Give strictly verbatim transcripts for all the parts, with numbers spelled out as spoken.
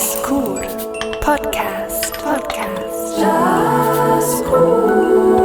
Jazzkur Podcast Podcast Jazzkur.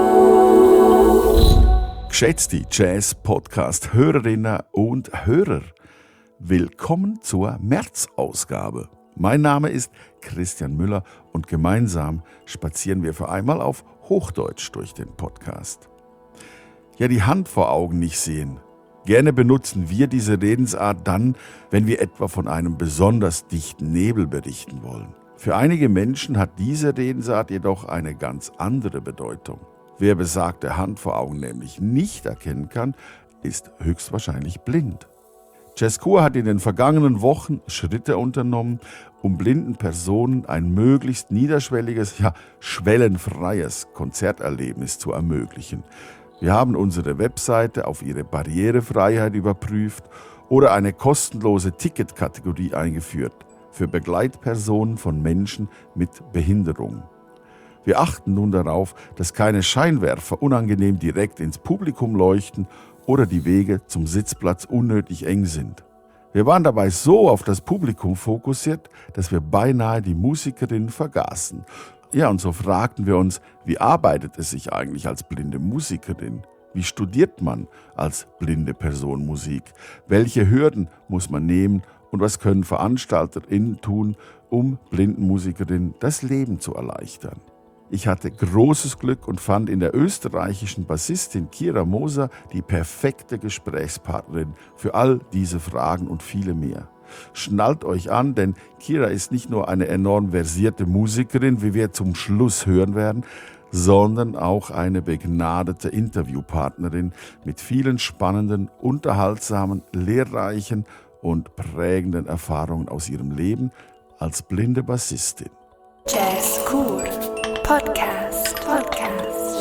Geschätzte Jazz-Podcast-Hörerinnen und Hörer, willkommen zur März-Ausgabe. Mein Name ist Christian Müller und gemeinsam spazieren wir für einmal auf Hochdeutsch durch den Podcast. Ja, die Hand vor Augen nicht sehen. Gerne benutzen wir diese Redensart dann, wenn wir etwa von einem besonders dichten Nebel berichten wollen. Für einige Menschen hat diese Redensart jedoch eine ganz andere Bedeutung. Wer besagte Hand vor Augen nämlich nicht erkennen kann, ist höchstwahrscheinlich blind. Jazzkur hat in den vergangenen Wochen Schritte unternommen, um blinden Personen ein möglichst niederschwelliges, ja schwellenfreies Konzerterlebnis zu ermöglichen. Wir haben unsere Webseite auf ihre Barrierefreiheit überprüft oder eine kostenlose Ticketkategorie eingeführt für Begleitpersonen von Menschen mit Behinderung. Wir achten nun darauf, dass keine Scheinwerfer unangenehm direkt ins Publikum leuchten oder die Wege zum Sitzplatz unnötig eng sind. Wir waren dabei so auf das Publikum fokussiert, dass wir beinahe die Musikerin vergaßen. Ja, und so fragten wir uns, wie arbeitet es sich eigentlich als blinde Musikerin? Wie studiert man als blinde Person Musik? Welche Hürden muss man nehmen und was können VeranstalterInnen tun, um blinden Musikerinnen das Leben zu erleichtern? Ich hatte großes Glück und fand in der österreichischen Bassistin Kira Moser die perfekte Gesprächspartnerin für all diese Fragen und viele mehr. Schnallt euch an, denn Kira ist nicht nur eine enorm versierte Musikerin, wie wir zum Schluss hören werden, sondern auch eine begnadete Interviewpartnerin mit vielen spannenden, unterhaltsamen, lehrreichen und prägenden Erfahrungen aus ihrem Leben als blinde Bassistin. Jazzkur Podcast Podcast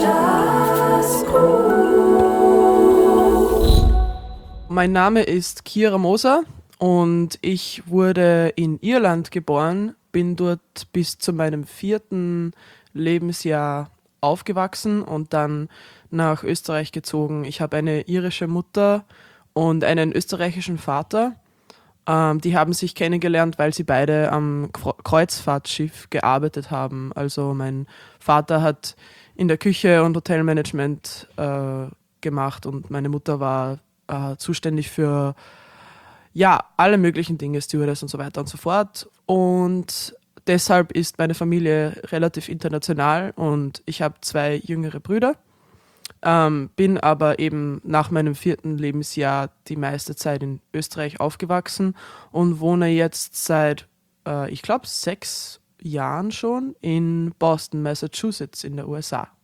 Jazzkur. Mein Name ist Kira Moser und ich wurde in Irland geboren, bin dort bis zu meinem vierten Lebensjahr aufgewachsen und dann nach Österreich gezogen. Ich habe eine irische Mutter und einen österreichischen Vater. Ähm, die haben sich kennengelernt, weil sie beide am Kreuzfahrtschiff gearbeitet haben. Also mein Vater hat in der Küche und Hotelmanagement äh, gemacht und meine Mutter war äh, zuständig für ja, alle möglichen Dinge, Stewardess und so weiter und so fort. Und deshalb ist meine Familie relativ international und ich habe zwei jüngere Brüder. Ähm, bin aber eben nach meinem vierten Lebensjahr die meiste Zeit in Österreich aufgewachsen und wohne jetzt seit, äh, ich glaube, sechs Jahren schon in Boston, Massachusetts in der U S A.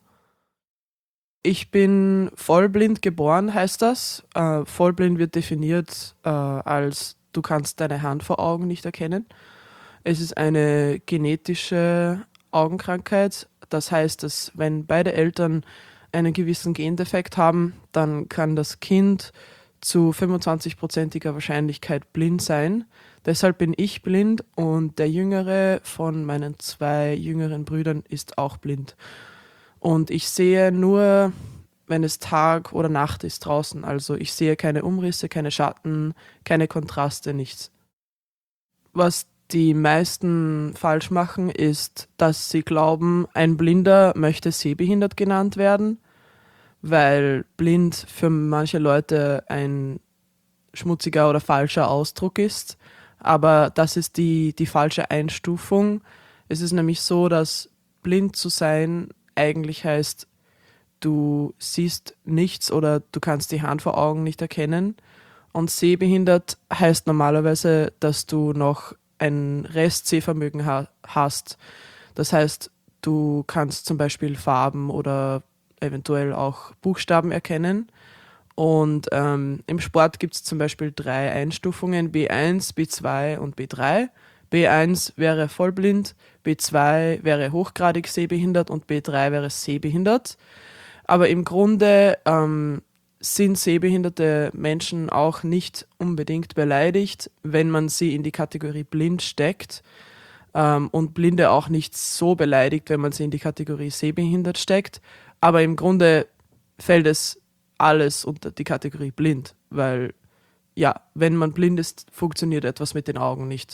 Ich bin vollblind geboren, heißt das. Äh, vollblind wird definiert äh, als du kannst deine Hand vor Augen nicht erkennen. Es ist eine genetische Augenkrankheit. Das heißt, dass wenn beide Eltern einen gewissen Gendefekt haben, dann kann das Kind zu fünfundzwanzig-prozentiger Wahrscheinlichkeit blind sein. Deshalb bin ich blind und der jüngere von meinen zwei jüngeren Brüdern ist auch blind. Und ich sehe nur, wenn es Tag oder Nacht ist draußen. Also ich sehe keine Umrisse, keine Schatten, keine Kontraste, nichts. Was die meisten falsch machen, ist, dass sie glauben, ein Blinder möchte sehbehindert genannt werden, weil blind für manche Leute ein schmutziger oder falscher Ausdruck ist. Aber das ist die, die falsche Einstufung. Es ist nämlich so, dass blind zu sein eigentlich heißt, du siehst nichts oder du kannst die Hand vor Augen nicht erkennen. Und sehbehindert heißt normalerweise, dass du noch ein Restsehvermögen ha- hast. Das heißt, du kannst zum Beispiel Farben oder eventuell auch Buchstaben erkennen. Und ähm, im Sport gibt es zum Beispiel drei Einstufungen, B eins, B zwei und B drei. B eins wäre vollblind, B zwei wäre hochgradig sehbehindert und B drei wäre sehbehindert. Aber im Grunde ähm, sind sehbehinderte Menschen auch nicht unbedingt beleidigt, wenn man sie in die Kategorie blind steckt. Ähm, und Blinde auch nicht so beleidigt, wenn man sie in die Kategorie sehbehindert steckt. Aber im Grunde fällt es alles unter die Kategorie blind, weil ja, wenn man blind ist, funktioniert etwas mit den Augen nicht.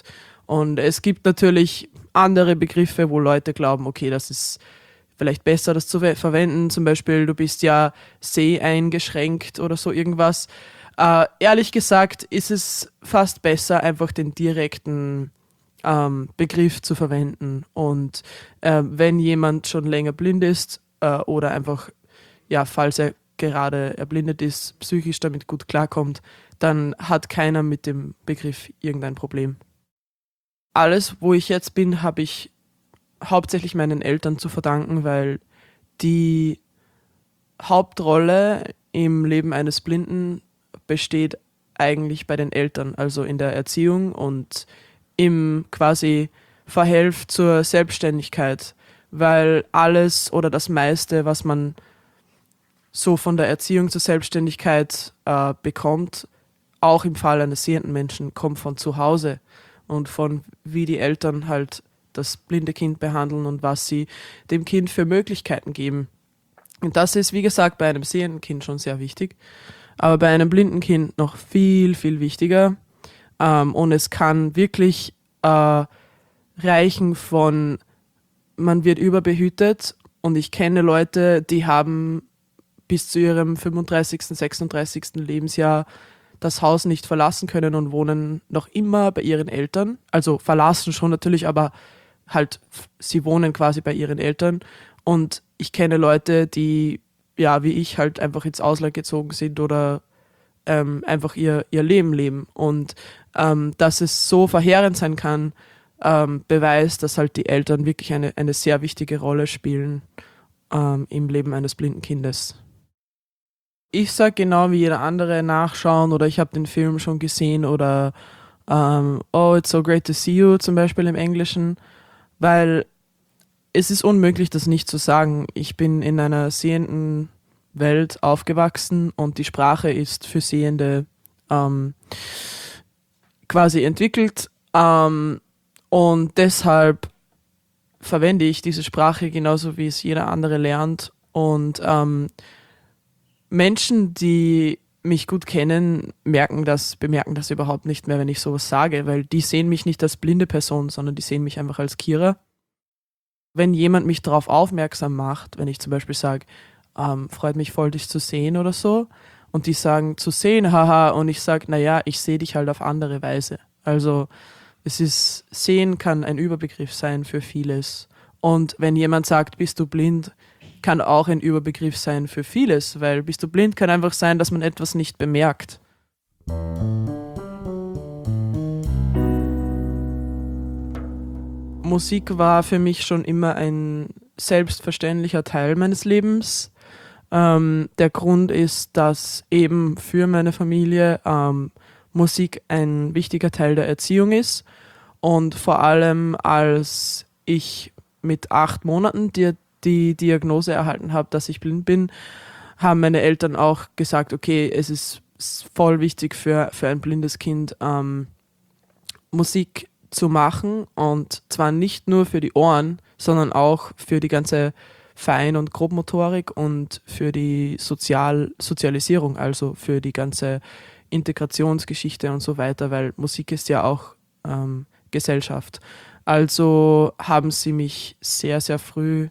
Und es gibt natürlich andere Begriffe, wo Leute glauben, okay, das ist vielleicht besser, das zu verwenden. Zum Beispiel, du bist ja seheingeschränkt oder so irgendwas. Äh, ehrlich gesagt ist es fast besser, einfach den direkten ähm, Begriff zu verwenden. Und äh, wenn jemand schon länger blind ist äh, oder einfach, ja, falls er gerade erblindet ist, psychisch damit gut klarkommt, dann hat keiner mit dem Begriff irgendein Problem. Alles, wo ich jetzt bin, habe ich hauptsächlich meinen Eltern zu verdanken, weil die Hauptrolle im Leben eines Blinden besteht eigentlich bei den Eltern, also in der Erziehung und im quasi Verhelf zur Selbstständigkeit, weil alles oder das meiste, was man so von der Erziehung zur Selbstständigkeit äh, bekommt, auch im Fall eines sehenden Menschen, kommt von zu Hause und von wie die Eltern halt das blinde Kind behandeln und was sie dem Kind für Möglichkeiten geben. Und das ist, wie gesagt, bei einem sehenden Kind schon sehr wichtig, aber bei einem blinden Kind noch viel, viel wichtiger. Ähm, und es kann wirklich äh, reichen von, man wird überbehütet, und ich kenne Leute, die haben bis zu ihrem fünfunddreißigsten, sechsunddreißigsten Lebensjahr das Haus nicht verlassen können und wohnen noch immer bei ihren Eltern. Also verlassen schon natürlich, aber halt, sie wohnen quasi bei ihren Eltern. Und ich kenne Leute, die, ja, wie ich, halt einfach ins Ausland gezogen sind oder ähm, einfach ihr, ihr Leben leben. Und ähm, dass es so verheerend sein kann, ähm, beweist, dass halt die Eltern wirklich eine, eine sehr wichtige Rolle spielen ähm, im Leben eines blinden Kindes. Ich sag genau wie jeder andere nachschauen oder ich habe den Film schon gesehen oder ähm, oh, it's so great to see you zum Beispiel im Englischen, weil es ist unmöglich, das nicht zu sagen. Ich bin in einer sehenden Welt aufgewachsen und die Sprache ist für Sehende ähm, quasi entwickelt ähm, und deshalb verwende ich diese Sprache genauso wie es jeder andere lernt und ähm, Menschen, die mich gut kennen, merken das, bemerken das überhaupt nicht mehr, wenn ich sowas sage, weil die sehen mich nicht als blinde Person, sondern die sehen mich einfach als Kira. Wenn jemand mich darauf aufmerksam macht, wenn ich zum Beispiel sage, ähm, freut mich voll, dich zu sehen oder so, und die sagen, zu sehen, haha, und ich sage, naja, ich sehe dich halt auf andere Weise. Also es ist, sehen kann ein Überbegriff sein für vieles. Und wenn jemand sagt, bist du blind, kann auch ein Überbegriff sein für vieles, weil bist du blind kann einfach sein, dass man etwas nicht bemerkt. Musik war für mich schon immer ein selbstverständlicher Teil meines Lebens. Ähm, der Grund ist, dass eben für meine Familie ähm, Musik ein wichtiger Teil der Erziehung ist und vor allem als ich mit acht Monaten die die Diagnose erhalten habe, dass ich blind bin, haben meine Eltern auch gesagt, okay, es ist voll wichtig für, für ein blindes Kind, ähm, Musik zu machen und zwar nicht nur für die Ohren, sondern auch für die ganze Fein- und Grobmotorik und für die Sozial- Sozialisierung, also für die ganze Integrationsgeschichte und so weiter, weil Musik ist ja auch ähm, Gesellschaft. Also haben sie mich sehr, sehr früh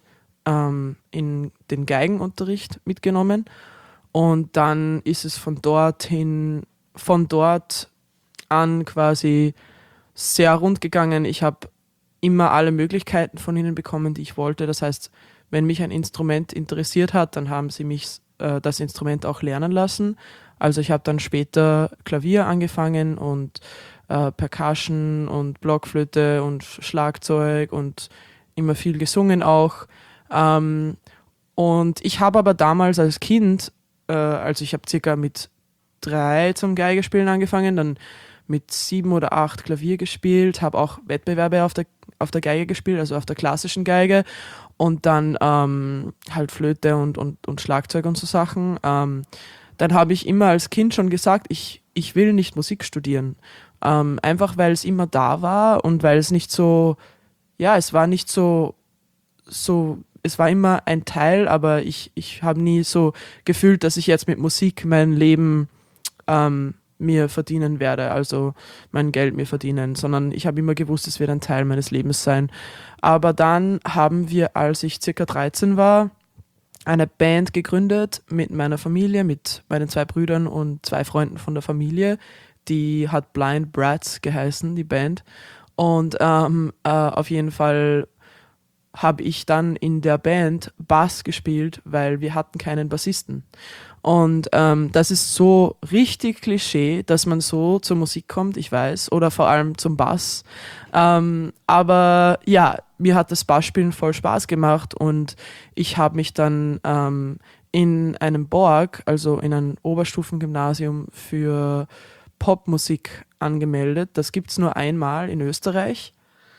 in den Geigenunterricht mitgenommen und dann ist es von dorthin, von dort an quasi sehr rund gegangen. Ich habe immer alle Möglichkeiten von ihnen bekommen, die ich wollte. Das heißt, wenn mich ein Instrument interessiert hat, dann haben sie mich äh, das Instrument auch lernen lassen. Also ich habe dann später Klavier angefangen und äh, Percussion und Blockflöte und Schlagzeug und immer viel gesungen auch. Ähm, und ich habe aber damals als Kind, äh, also ich habe circa mit drei zum Geigespielen angefangen, dann mit sieben oder acht Klavier gespielt, habe auch Wettbewerbe auf der, auf der Geige gespielt, also auf der klassischen Geige und dann ähm, halt Flöte und, und, und Schlagzeug und so Sachen. Ähm, dann habe ich immer als Kind schon gesagt, ich, ich will nicht Musik studieren. Ähm, einfach weil es immer da war und weil es nicht so, ja, es war nicht so, so es war immer ein Teil, aber ich, ich habe nie so gefühlt, dass ich jetzt mit Musik mein Leben ähm, mir verdienen werde, also mein Geld mir verdienen, sondern ich habe immer gewusst, es wird ein Teil meines Lebens sein. Aber dann haben wir, als ich circa dreizehn war, eine Band gegründet mit meiner Familie, mit meinen zwei Brüdern und zwei Freunden von der Familie. Die hat Blind Brats geheißen, die Band. Und ähm, äh, auf jeden Fall habe ich dann in der Band Bass gespielt, weil wir hatten keinen Bassisten. Und ähm, das ist so richtig Klischee, dass man so zur Musik kommt, ich weiß, oder vor allem zum Bass. Ähm, aber ja, mir hat das Bassspielen voll Spaß gemacht und ich habe mich dann ähm, in einem Borg, also in einem Oberstufengymnasium für Popmusik angemeldet. Das gibt es nur einmal in Österreich.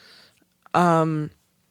Ähm,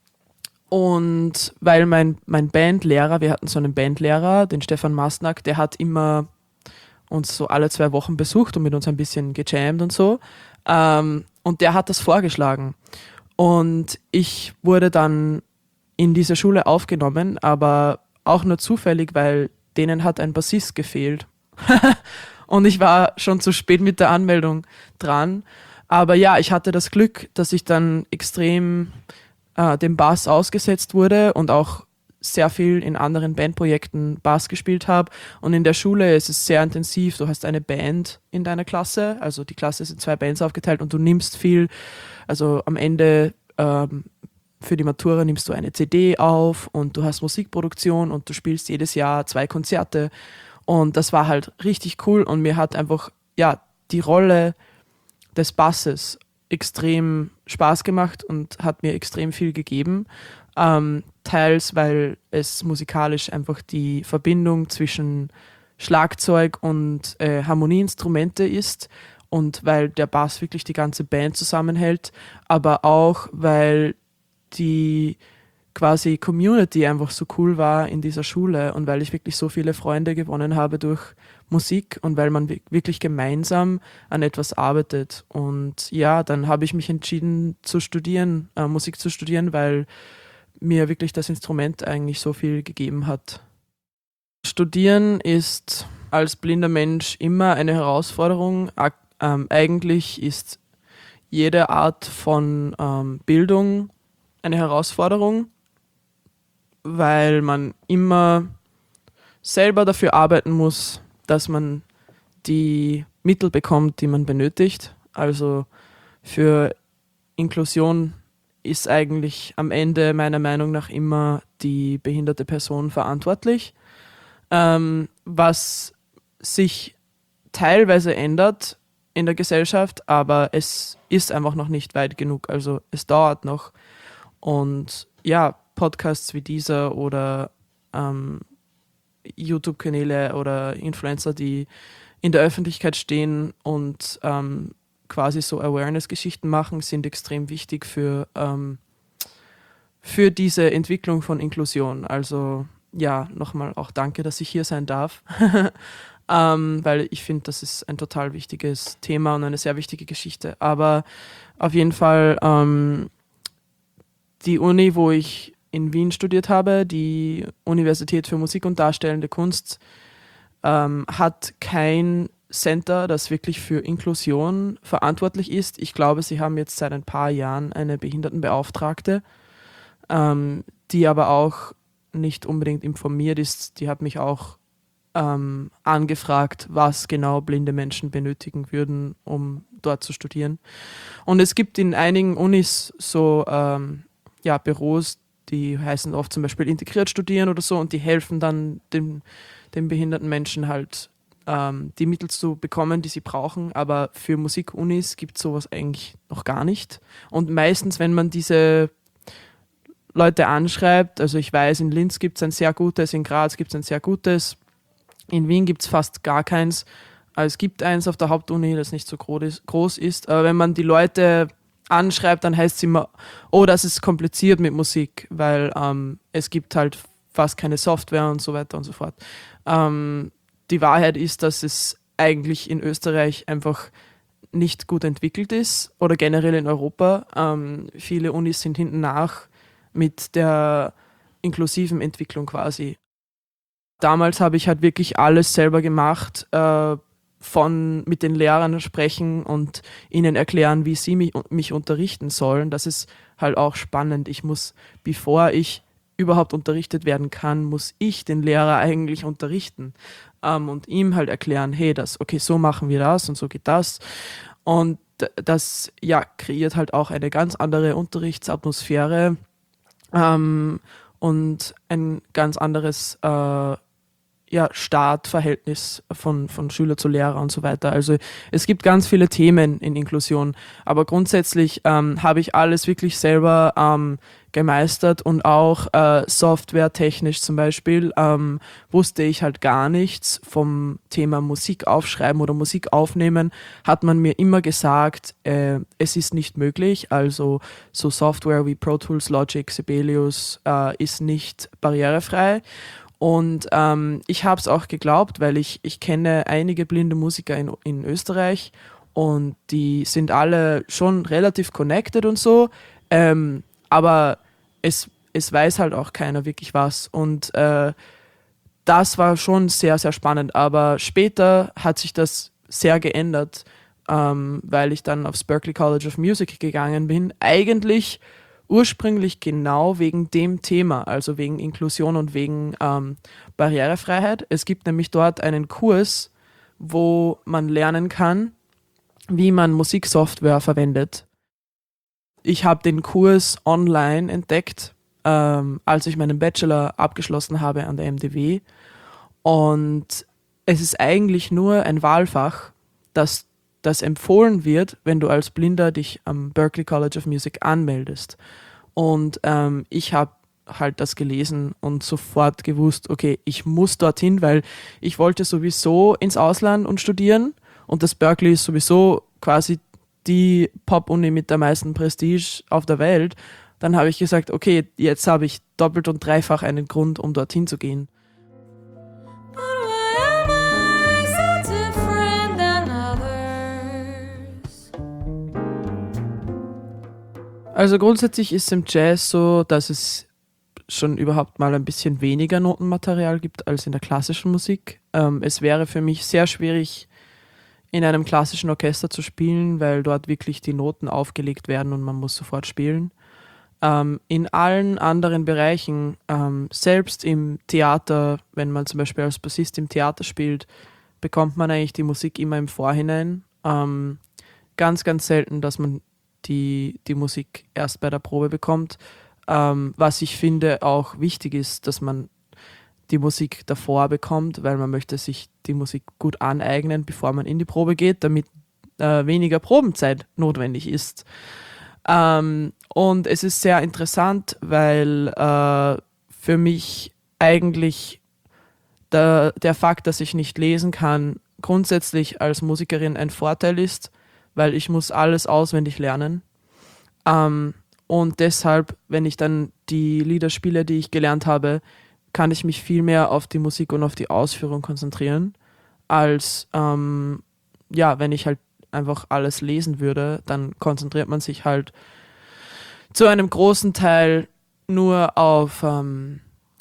Und weil mein, mein Bandlehrer, wir hatten so einen Bandlehrer, den Stefan Masnack, der hat immer uns so alle zwei Wochen besucht und mit uns ein bisschen gejammt und so. Ähm, und der hat das vorgeschlagen. Und ich wurde dann in diese Schule aufgenommen, aber auch nur zufällig, weil denen hat ein Bassist gefehlt. Und ich war schon zu spät mit der Anmeldung dran. Aber ja, ich hatte das Glück, dass ich dann extrem äh, dem Bass ausgesetzt wurde und auch sehr viel in anderen Bandprojekten Bass gespielt habe. Und in der Schule ist es sehr intensiv. Du hast eine Band in deiner Klasse, also die Klasse ist in zwei Bands aufgeteilt und du nimmst viel, also am Ende ähm, für die Matura nimmst du eine C D auf und du hast Musikproduktion und du spielst jedes Jahr zwei Konzerte. Und das war halt richtig cool und mir hat einfach, ja, die Rolle des Basses extrem Spaß gemacht und hat mir extrem viel gegeben. Ähm, teils, weil es musikalisch einfach die Verbindung zwischen Schlagzeug und äh, Harmonieinstrumente ist und weil der Bass wirklich die ganze Band zusammenhält, aber auch, weil die quasi Community einfach so cool war in dieser Schule und weil ich wirklich so viele Freunde gewonnen habe durch Musik und weil man wirklich gemeinsam an etwas arbeitet. Und ja, dann habe ich mich entschieden zu studieren, äh, Musik zu studieren, weil mir wirklich das Instrument eigentlich so viel gegeben hat. Studieren ist als blinder Mensch immer eine Herausforderung. Ähm, eigentlich ist jede Art von ähm, Bildung eine Herausforderung, weil man immer selber dafür arbeiten muss, dass man die Mittel bekommt, die man benötigt. Also für Inklusion ist eigentlich am Ende meiner Meinung nach immer die behinderte Person verantwortlich, ähm, was sich teilweise ändert in der Gesellschaft, aber es ist einfach noch nicht weit genug. Also es dauert noch. Und ja, Podcasts wie dieser oder ähm, YouTube-Kanäle oder Influencer, die in der Öffentlichkeit stehen und ähm, quasi so Awareness-Geschichten machen, sind extrem wichtig für, ähm, für diese Entwicklung von Inklusion. Also ja, nochmal auch danke, dass ich hier sein darf, ähm, weil ich finde, das ist ein total wichtiges Thema und eine sehr wichtige Geschichte. Aber auf jeden Fall ähm, die Uni, wo ich in Wien studiert habe, die Universität für Musik und Darstellende Kunst, ähm, hat kein Center, das wirklich für Inklusion verantwortlich ist. Ich glaube, sie haben jetzt seit ein paar Jahren eine Behindertenbeauftragte, ähm, die aber auch nicht unbedingt informiert ist. Die hat mich auch ähm, angefragt, was genau blinde Menschen benötigen würden, um dort zu studieren. Und es gibt in einigen Unis so ähm, ja, Büros, die heißen oft zum Beispiel integriert studieren oder so und die helfen dann den, den behinderten Menschen halt ähm, die Mittel zu bekommen, die sie brauchen. Aber für Musikunis gibt es sowas eigentlich noch gar nicht. Und meistens, wenn man diese Leute anschreibt, also ich weiß, in Linz gibt es ein sehr gutes, in Graz gibt es ein sehr gutes, in Wien gibt es fast gar keins. Also es gibt eins auf der Hauptuni, das nicht so groß ist. Aber wenn man die Leute anschreibt, dann heißt es immer, oh, das ist kompliziert mit Musik, weil ähm, es gibt halt fast keine Software und so weiter und so fort. Ähm, die Wahrheit ist, dass es eigentlich in Österreich einfach nicht gut entwickelt ist oder generell in Europa. Ähm, viele Unis sind hinten nach mit der inklusiven Entwicklung quasi. Damals habe ich halt wirklich alles selber gemacht, äh, von, mit den Lehrern sprechen und ihnen erklären, wie sie mich, mich unterrichten sollen. Das ist halt auch spannend. Ich muss, bevor ich überhaupt unterrichtet werden kann, muss ich den Lehrer eigentlich unterrichten ähm, und ihm halt erklären, hey, das, okay, so machen wir das und so geht das. Und das, ja, kreiert halt auch eine ganz andere Unterrichtsatmosphäre ähm, und ein ganz anderes äh, ja, Startverhältnis von, von Schüler zu Lehrer und so weiter. Also es gibt ganz viele Themen in Inklusion, aber grundsätzlich ähm, habe ich alles wirklich selber ähm, gemeistert und auch äh, softwaretechnisch zum Beispiel ähm, wusste ich halt gar nichts vom Thema Musik aufschreiben oder Musik aufnehmen, hat man mir immer gesagt, äh, es ist nicht möglich, also so Software wie Pro Tools, Logic, Sibelius äh, ist nicht barrierefrei. Und ähm, ich habe es auch geglaubt, weil ich, ich kenne einige blinde Musiker in, in Österreich und die sind alle schon relativ connected und so, ähm, aber es, es weiß halt auch keiner wirklich was. Und äh, das war schon sehr, sehr spannend, aber später hat sich das sehr geändert, ähm, weil ich dann aufs Berklee College of Music gegangen bin. Eigentlich ursprünglich genau wegen dem Thema, also wegen Inklusion und wegen ähm, Barrierefreiheit. Es gibt nämlich dort einen Kurs, wo man lernen kann, wie man Musiksoftware verwendet. Ich habe den Kurs online entdeckt, ähm, als ich meinen Bachelor abgeschlossen habe an der M D W. Und es ist eigentlich nur ein Wahlfach, das das empfohlen wird, wenn du als Blinder dich am Berklee College of Music anmeldest. Und ähm, ich habe halt das gelesen und sofort gewusst, okay, ich muss dorthin, weil ich wollte sowieso ins Ausland und studieren und das Berklee ist sowieso quasi die Pop-Uni mit der meisten Prestige auf der Welt. Dann habe ich gesagt, okay, jetzt habe ich doppelt und dreifach einen Grund, um dorthin zu gehen. Also grundsätzlich ist es im Jazz so, dass es schon überhaupt mal ein bisschen weniger Notenmaterial gibt als in der klassischen Musik. Ähm, es wäre für mich sehr schwierig, in einem klassischen Orchester zu spielen, weil dort wirklich die Noten aufgelegt werden und man muss sofort spielen. Ähm, in allen anderen Bereichen, ähm, selbst im Theater, wenn man zum Beispiel als Bassist im Theater spielt, bekommt man eigentlich die Musik immer im Vorhinein. Ähm, ganz, ganz selten, dass man die, die Musik erst bei der Probe bekommt. Ähm, was ich finde auch wichtig ist, dass man die Musik davor bekommt, weil man möchte sich die Musik gut aneignen, bevor man in die Probe geht, damit äh, weniger Probenzeit notwendig ist. Ähm, und es ist sehr interessant, weil äh, für mich eigentlich der, der Fakt, dass ich nicht lesen kann, grundsätzlich als Musikerin ein Vorteil ist, weil ich muss alles auswendig lernen. Ähm, und deshalb, wenn ich dann die Lieder spiele, die ich gelernt habe, kann ich mich viel mehr auf die Musik und auf die Ausführung konzentrieren, als ähm, ja, wenn ich halt einfach alles lesen würde, dann konzentriert man sich halt zu einem großen Teil nur auf, ähm,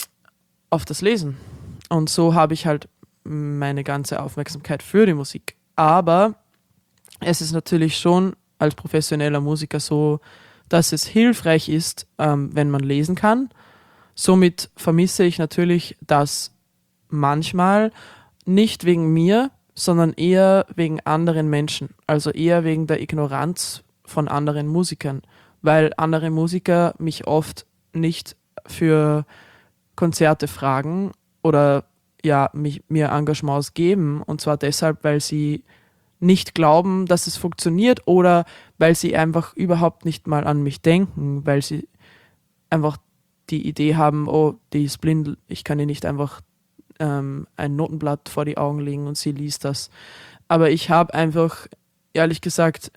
auf das Lesen. Und so habe ich halt meine ganze Aufmerksamkeit für die Musik. Aber es ist natürlich schon als professioneller Musiker so, dass es hilfreich ist, ähm, wenn man lesen kann. Somit vermisse ich natürlich das manchmal nicht wegen mir, sondern eher wegen anderen Menschen. Also eher wegen der Ignoranz von anderen Musikern, weil andere Musiker mich oft nicht für Konzerte fragen oder ja, mich, mir Engagements geben. Und zwar deshalb, weil sie nicht glauben, dass es funktioniert oder weil sie einfach überhaupt nicht mal an mich denken, weil sie einfach die Idee haben, oh, die ist blind, ich kann ihr nicht einfach ähm, ein Notenblatt vor die Augen legen und sie liest das. Aber ich habe einfach, ehrlich gesagt,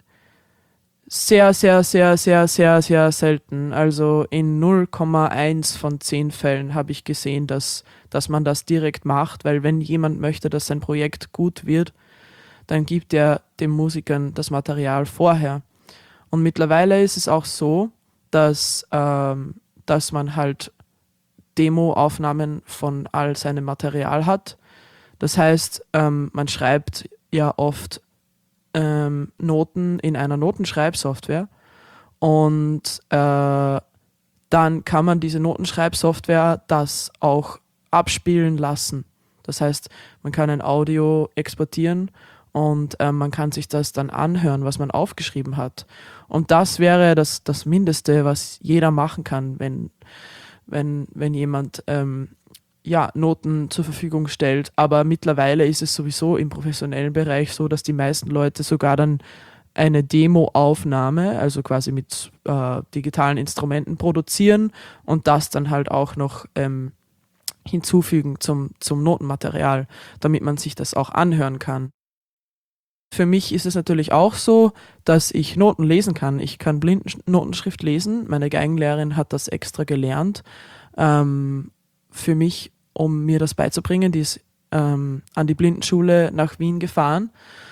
sehr, sehr, sehr, sehr, sehr, sehr selten, also in null Komma eins von zehn Fällen habe ich gesehen, dass, dass man das direkt macht, weil wenn jemand möchte, dass sein Projekt gut wird, dann gibt er den Musikern das Material vorher. Und mittlerweile ist es auch so, dass, ähm, dass man halt Demo-Aufnahmen von all seinem Material hat. Das heißt, ähm, man schreibt ja oft ähm, Noten in einer Notenschreibsoftware und äh, dann kann man diese Notenschreibsoftware das auch abspielen lassen. Das heißt, man kann ein Audio exportieren und äh, man kann sich das dann anhören, was man aufgeschrieben hat. Und das wäre das, das Mindeste, was jeder machen kann, wenn, wenn, wenn jemand ähm, ja, Noten zur Verfügung stellt. Aber mittlerweile ist es sowieso im professionellen Bereich so, dass die meisten Leute sogar dann eine Demo-Aufnahme, also quasi mit äh, digitalen Instrumenten produzieren und das dann halt auch noch ähm, hinzufügen zum, zum Notenmaterial, damit man sich das auch anhören kann. Für mich ist es natürlich auch so, dass ich Noten lesen kann. Ich kann Blindennotenschrift lesen. Meine Geigenlehrerin hat das extra gelernt ähm, für mich, um mir das beizubringen. Die ist ähm, an die Blindenschule nach Wien gefahren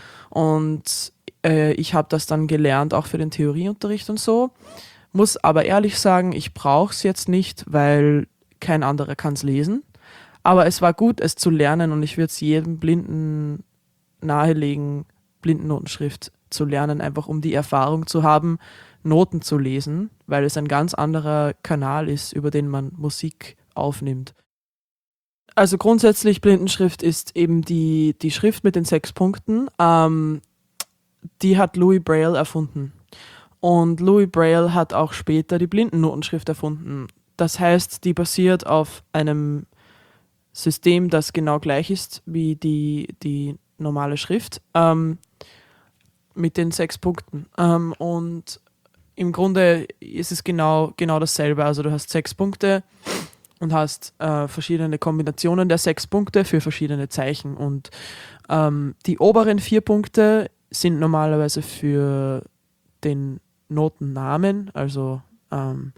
und äh, ich habe das dann gelernt, auch für den Theorieunterricht und so. Muss aber ehrlich sagen, ich brauche es jetzt nicht, weil kein anderer kann es lesen. Aber es war gut, es zu lernen und ich würde es jedem Blinden nahelegen, Blindennotenschrift zu lernen, einfach um die Erfahrung zu haben, Noten zu lesen, weil es ein ganz anderer Kanal ist, über den man Musik aufnimmt. Also grundsätzlich Blindenschrift ist eben die, die Schrift mit den sechs Punkten. Ähm, die hat Louis Braille erfunden. Und Louis Braille hat auch später die Blindennotenschrift erfunden. Das heißt, die basiert auf einem System, das genau gleich ist wie die, die normale Schrift, ähm, mit den sechs Punkten. Ähm, und im Grunde ist es genau, genau dasselbe. Also du hast sechs Punkte und hast äh, verschiedene Kombinationen der sechs Punkte für verschiedene Zeichen. Und ähm, die oberen vier Punkte sind normalerweise für den Notennamen, also ähm,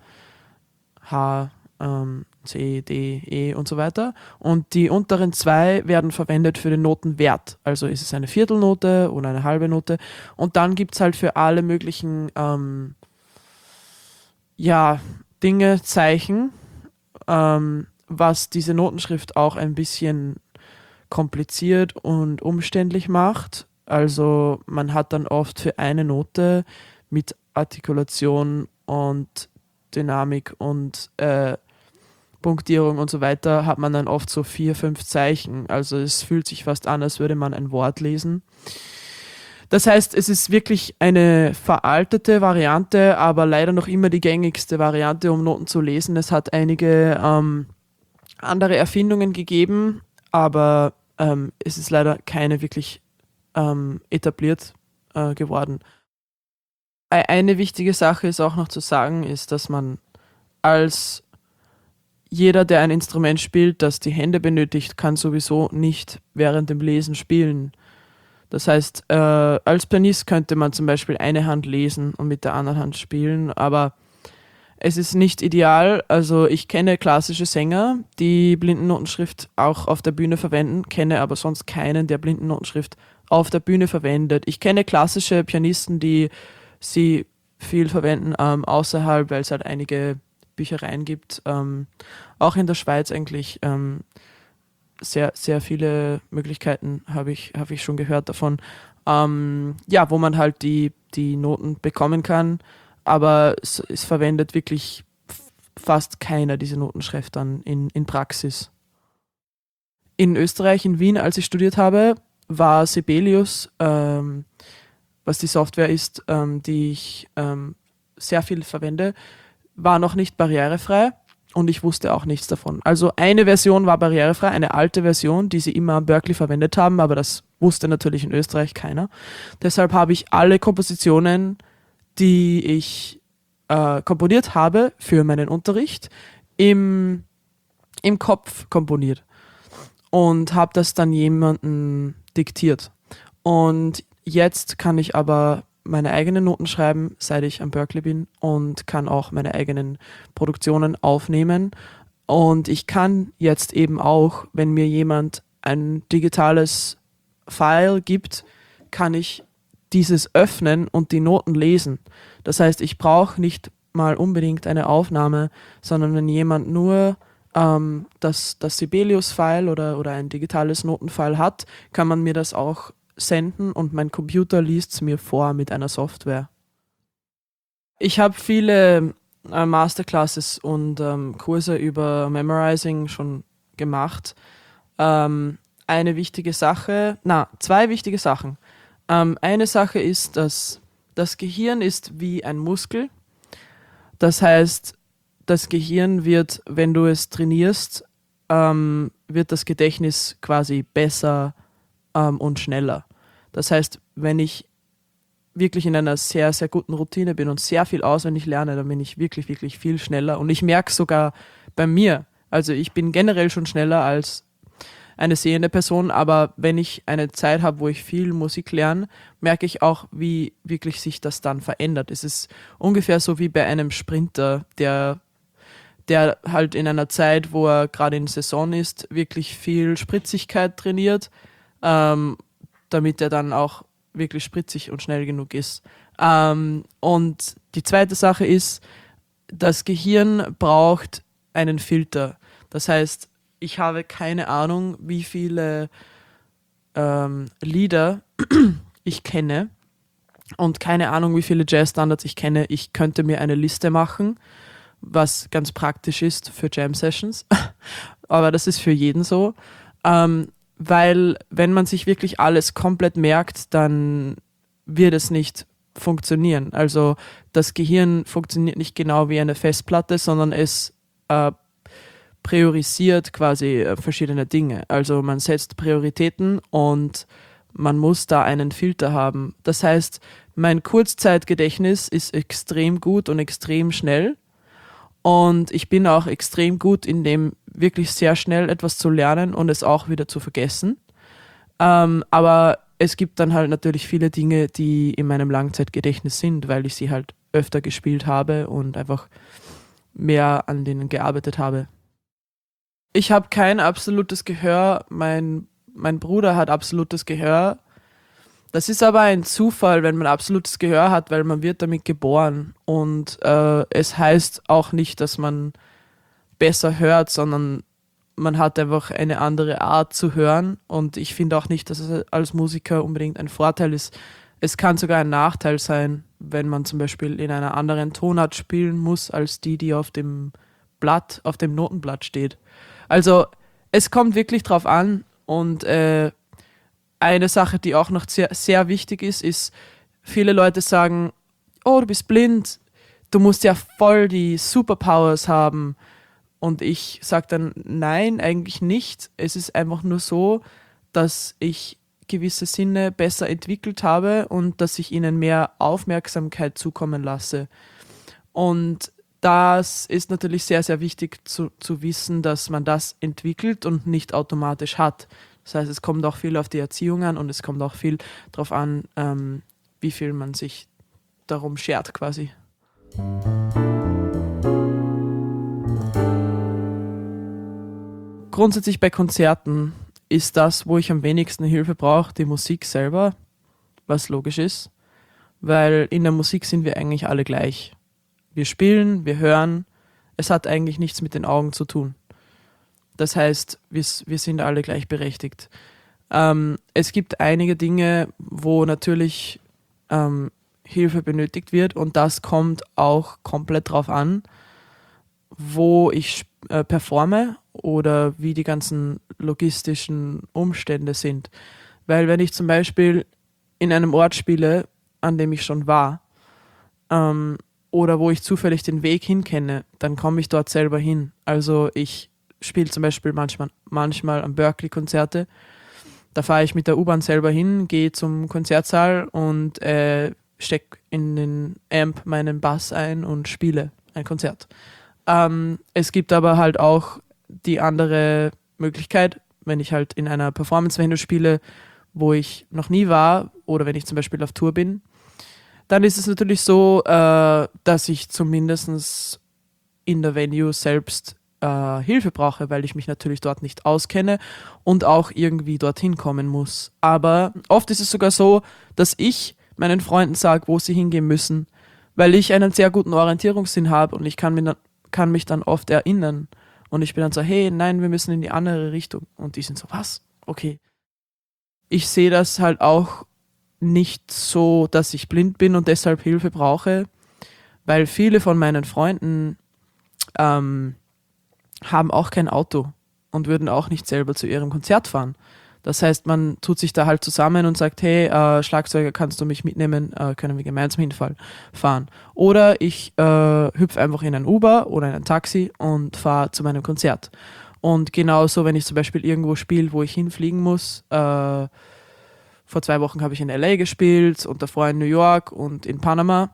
H, ähm, C, D, E und so weiter. Und die unteren zwei werden verwendet für den Notenwert. Also ist es eine Viertelnote oder eine halbe Note. Und dann gibt es halt für alle möglichen ähm, ja, Dinge, Zeichen, ähm, was diese Notenschrift auch ein bisschen kompliziert und umständlich macht. Also man hat dann oft für eine Note mit Artikulation und Dynamik und äh, Punktierung und so weiter hat man dann oft so vier, fünf Zeichen. Also es fühlt sich fast an, als würde man ein Wort lesen. Das heißt, es ist wirklich eine veraltete Variante, aber leider noch immer die gängigste Variante, um Noten zu lesen. Es hat einige ähm, andere Erfindungen gegeben, aber ähm, es ist leider keine wirklich ähm, etabliert äh, geworden. Eine wichtige Sache ist auch noch zu sagen, ist, dass man als jeder, der ein Instrument spielt, das die Hände benötigt, kann sowieso nicht während dem Lesen spielen. Das heißt, äh, als Pianist könnte man zum Beispiel eine Hand lesen und mit der anderen Hand spielen, aber es ist nicht ideal. Also ich kenne klassische Sänger, die Blindennotenschrift auch auf der Bühne verwenden, kenne aber sonst keinen, der Blindennotenschrift auf der Bühne verwendet. Ich kenne klassische Pianisten, die sie viel verwenden ähm, außerhalb, weil es halt einige Büchereien gibt. Ähm, auch in der Schweiz eigentlich ähm, sehr, sehr viele Möglichkeiten habe ich, hab ich schon gehört davon. Ähm, ja, wo man halt die, die Noten bekommen kann, aber es, es verwendet wirklich f- fast keiner diese Notenschrift dann in, in Praxis. In Österreich, in Wien, als ich studiert habe, war Sibelius, ähm, was die Software ist, ähm, die ich ähm, sehr viel verwende, war noch nicht barrierefrei und ich wusste auch nichts davon. Also eine Version war barrierefrei, eine alte Version, die sie immer am Berklee verwendet haben, aber das wusste natürlich in Österreich keiner. Deshalb habe ich alle Kompositionen, die ich äh, komponiert habe für meinen Unterricht, im, im Kopf komponiert und habe das dann jemandem diktiert. Und jetzt kann ich aber meine eigenen Noten schreiben, seit ich am Berklee bin und kann auch meine eigenen Produktionen aufnehmen. Und ich kann jetzt eben auch, wenn mir jemand ein digitales File gibt, kann ich dieses öffnen und die Noten lesen. Das heißt, ich brauche nicht mal unbedingt eine Aufnahme, sondern wenn jemand nur ähm, das, das Sibelius-File oder, oder ein digitales Notenfile hat, kann man mir das auch senden und mein Computer liest es mir vor mit einer Software. Ich habe viele äh, Masterclasses und ähm, Kurse über Memorizing schon gemacht. Ähm, eine wichtige Sache, na, zwei wichtige Sachen. Ähm, eine Sache ist, dass das Gehirn ist wie ein Muskel. Das heißt, das Gehirn wird, wenn du es trainierst, ähm, wird das Gedächtnis quasi besser ähm, und schneller. Das heißt, wenn ich wirklich in einer sehr, sehr guten Routine bin und sehr viel auswendig lerne, dann bin ich wirklich, wirklich viel schneller. Und ich merke sogar bei mir, also ich bin generell schon schneller als eine sehende Person, aber wenn ich eine Zeit habe, wo ich viel Musik lerne, merke ich auch, wie wirklich sich das dann verändert. Es ist ungefähr so wie bei einem Sprinter, der, der halt in einer Zeit, wo er gerade in Saison ist, wirklich viel Spritzigkeit trainiert, ähm, damit er dann auch wirklich spritzig und schnell genug ist. Ähm, und die zweite Sache ist, das Gehirn braucht einen Filter. Das heißt, ich habe keine Ahnung, wie viele ähm, Lieder ich kenne und keine Ahnung, wie viele Jazz-Standards ich kenne. Ich könnte mir eine Liste machen, was ganz praktisch ist für Jam-Sessions. Aber das ist für jeden so. Ähm, weil wenn man sich wirklich alles komplett merkt, dann wird es nicht funktionieren. Also das Gehirn funktioniert nicht genau wie eine Festplatte, sondern es äh, priorisiert quasi äh, verschiedene Dinge. Also man setzt Prioritäten und man muss da einen Filter haben. Das heißt, mein Kurzzeitgedächtnis ist extrem gut und extrem schnell. Und ich bin auch extrem gut in dem, wirklich sehr schnell etwas zu lernen und es auch wieder zu vergessen. Ähm, aber es gibt dann halt natürlich viele Dinge, die in meinem Langzeitgedächtnis sind, weil ich sie halt öfter gespielt habe und einfach mehr an denen gearbeitet habe. Ich habe kein absolutes Gehör. Mein, mein Bruder hat absolutes Gehör. Das ist aber ein Zufall, wenn man absolutes Gehör hat, weil man wird damit geboren. Und äh, es heißt auch nicht, dass man besser hört, sondern man hat einfach eine andere Art zu hören. Und ich finde auch nicht, dass es als Musiker unbedingt ein Vorteil ist. Es kann sogar ein Nachteil sein, wenn man zum Beispiel in einer anderen Tonart spielen muss, als die, die auf dem Blatt, auf dem Notenblatt steht. Also es kommt wirklich drauf an. Und äh, eine Sache, die auch noch sehr, sehr wichtig ist, ist, viele Leute sagen, oh, du bist blind, du musst ja voll die Superpowers haben. Und ich sage dann, nein, eigentlich nicht. Es ist einfach nur so, dass ich gewisse Sinne besser entwickelt habe und dass ich ihnen mehr Aufmerksamkeit zukommen lasse. Und das ist natürlich sehr, sehr wichtig zu, zu wissen, dass man das entwickelt und nicht automatisch hat. Das heißt, es kommt auch viel auf die Erziehung an und es kommt auch viel darauf an, ähm, wie viel man sich darum schert quasi. Grundsätzlich bei Konzerten ist das, wo ich am wenigsten Hilfe brauche, die Musik selber, was logisch ist, weil in der Musik sind wir eigentlich alle gleich. Wir spielen, wir hören, es hat eigentlich nichts mit den Augen zu tun. Das heißt, wir, wir sind alle gleichberechtigt. Ähm, es gibt einige Dinge, wo natürlich ähm, Hilfe benötigt wird und das kommt auch komplett drauf an, wo ich äh, performe oder wie die ganzen logistischen Umstände sind. Weil wenn ich zum Beispiel in einem Ort spiele, an dem ich schon war, ähm, oder wo ich zufällig den Weg hin kenne, dann komme ich dort selber hin. Also ich spiele zum Beispiel manchmal, manchmal am Berkeley-Konzerte. Da fahre ich mit der U-Bahn selber hin, gehe zum Konzertsaal und äh, stecke in den Amp meinen Bass ein und spiele ein Konzert. Ähm, es gibt aber halt auch die andere Möglichkeit, wenn ich halt in einer Performance-Venue spiele, wo ich noch nie war oder wenn ich zum Beispiel auf Tour bin, dann ist es natürlich so, äh, dass ich zumindest in der Venue selbst äh, Hilfe brauche, weil ich mich natürlich dort nicht auskenne und auch irgendwie dorthin kommen muss. Aber oft ist es sogar so, dass ich meinen Freunden sage, wo sie hingehen müssen, weil ich einen sehr guten Orientierungssinn habe und ich kann, mir dann, kann mich dann oft erinnern. Und ich bin dann so, hey, nein, wir müssen in die andere Richtung. Und die sind so, was? Okay. ich sehe das halt auch nicht so, dass ich blind bin und deshalb Hilfe brauche, weil viele von meinen Freunden ähm, haben auch kein Auto und würden auch nicht selber zu ihrem Konzert fahren. Das heißt, man tut sich da halt zusammen und sagt, hey, äh, Schlagzeuger, kannst du mich mitnehmen, äh, können wir gemeinsam hinfahren. Oder ich äh, hüpfe einfach in ein Uber oder in ein Taxi und fahre zu meinem Konzert. Und genauso, wenn ich zum Beispiel irgendwo spiele, wo ich hinfliegen muss, äh, vor zwei Wochen habe ich in L A gespielt und davor in New York und in Panama,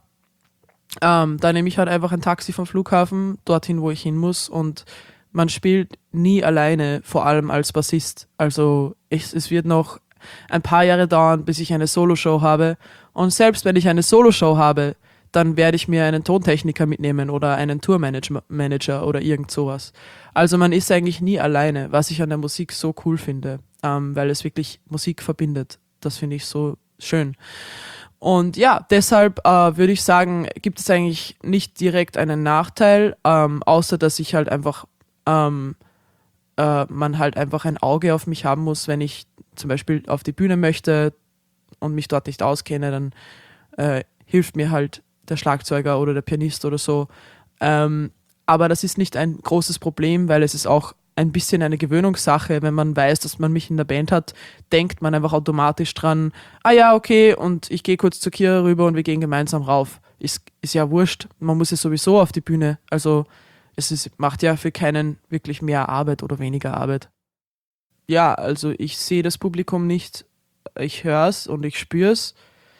ähm, da nehme ich halt einfach ein Taxi vom Flughafen dorthin, wo ich hin muss, und man spielt nie alleine, vor allem als Bassist. Also ich, es wird noch ein paar Jahre dauern, bis ich eine Soloshow habe. Und selbst wenn ich eine Soloshow habe, dann werde ich mir einen Tontechniker mitnehmen oder einen Tourmanager oder irgend sowas. Also man ist eigentlich nie alleine, was ich an der Musik so cool finde, ähm, weil es wirklich Musik verbindet. Das finde ich so schön. Und ja, deshalb äh, würde ich sagen, gibt es eigentlich nicht direkt einen Nachteil, ähm, außer dass ich halt einfach Ähm, äh, man halt einfach ein Auge auf mich haben muss, wenn ich zum Beispiel auf die Bühne möchte und mich dort nicht auskenne, dann äh, hilft mir halt der Schlagzeuger oder der Pianist oder so. Ähm, aber das ist nicht ein großes Problem, weil es ist auch ein bisschen eine Gewöhnungssache. Wenn man weiß, dass man mich in der Band hat, denkt man einfach automatisch dran, ah ja, okay, und ich gehe kurz zur Kira rüber und wir gehen gemeinsam rauf. Ist, ist ja wurscht, man muss ja sowieso auf die Bühne, also es ist, macht ja für keinen wirklich mehr Arbeit oder weniger Arbeit. Ja, also ich sehe das Publikum nicht, ich höre es und ich spüre es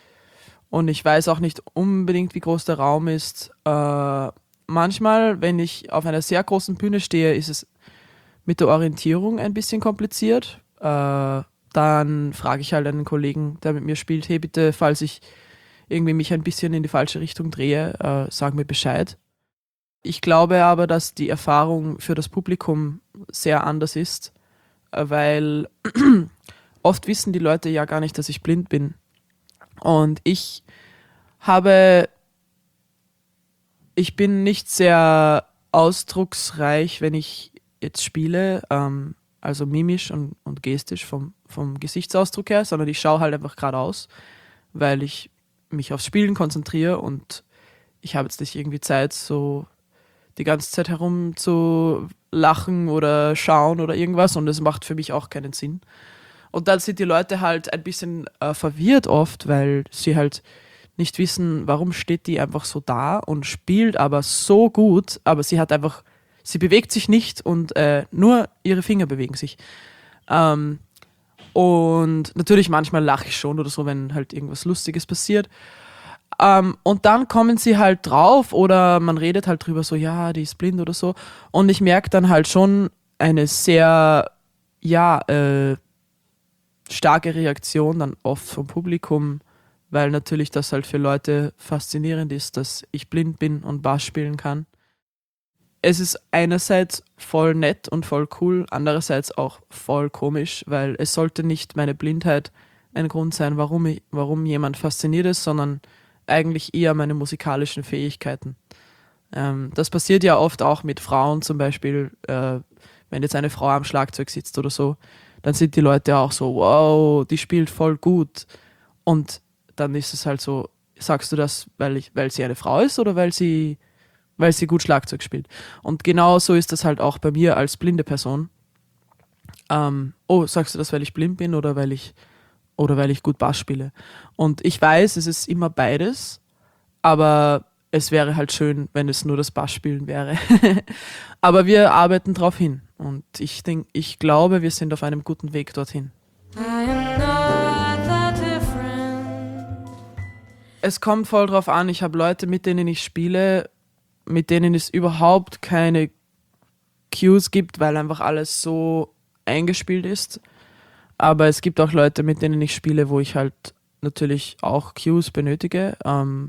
und ich weiß auch nicht unbedingt, wie groß der Raum ist. Äh, manchmal, wenn ich auf einer sehr großen Bühne stehe, ist es mit der Orientierung ein bisschen kompliziert. Äh, dann frage ich halt einen Kollegen, der mit mir spielt, hey bitte, falls ich irgendwie mich ein bisschen in die falsche Richtung drehe, äh, sag mir Bescheid. Ich glaube aber, dass die Erfahrung für das Publikum sehr anders ist, weil oft wissen die Leute ja gar nicht, dass ich blind bin. Und ich habe, ich bin nicht sehr ausdrucksreich, wenn ich jetzt spiele, ähm, also mimisch und, und gestisch vom, vom Gesichtsausdruck her, sondern ich schaue halt einfach geradeaus, weil ich mich aufs Spielen konzentriere und ich habe jetzt nicht irgendwie Zeit, so die ganze Zeit herum zu lachen oder schauen oder irgendwas, und das macht für mich auch keinen Sinn. Und dann sind die Leute halt ein bisschen äh, verwirrt oft, weil sie halt nicht wissen, warum steht die einfach so da und spielt aber so gut, aber sie hat einfach, sie bewegt sich nicht und äh, nur ihre Finger bewegen sich. Ähm, und natürlich manchmal lache ich schon oder so, wenn halt irgendwas Lustiges passiert. Um, und dann kommen sie halt drauf oder man redet halt drüber so, ja, die ist blind oder so. Und ich merke dann halt schon eine sehr, ja, äh, starke Reaktion dann oft vom Publikum, weil natürlich das halt für Leute faszinierend ist, dass ich blind bin und Bass spielen kann. Es ist einerseits voll nett und voll cool, andererseits auch voll komisch, weil es sollte nicht meine Blindheit ein Grund sein, warum, ich, warum jemand fasziniert ist, sondern eigentlich eher meine musikalischen Fähigkeiten. Ähm, das passiert ja oft auch mit Frauen zum Beispiel, äh, wenn jetzt eine Frau am Schlagzeug sitzt oder so, dann sind die Leute auch so, wow, die spielt voll gut. Und dann ist es halt so, sagst du das, weil, ich, weil sie eine Frau ist oder weil sie, weil sie gut Schlagzeug spielt? Und genau so ist das halt auch bei mir als blinde Person. Ähm, oh, sagst du das, weil ich blind bin oder weil ich oder weil ich gut Bass spiele. Und ich weiß, es ist immer beides, aber es wäre halt schön, wenn es nur das Bassspielen wäre. Aber wir arbeiten drauf hin und ich denk, ich glaube, wir sind auf einem guten Weg dorthin. Es kommt voll drauf an, ich habe Leute, mit denen ich spiele, mit denen es überhaupt keine Cues gibt, weil einfach alles so eingespielt ist. Aber es gibt auch Leute, mit denen ich spiele, wo ich halt natürlich auch Cues benötige. Ähm,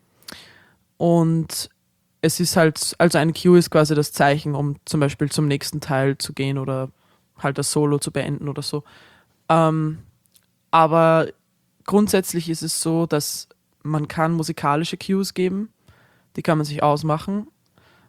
und es ist halt, also ein Cue ist quasi das Zeichen, um zum Beispiel zum nächsten Teil zu gehen oder halt das Solo zu beenden oder so. Ähm, aber grundsätzlich ist es so, dass man kann musikalische Cues geben, die kann man sich ausmachen.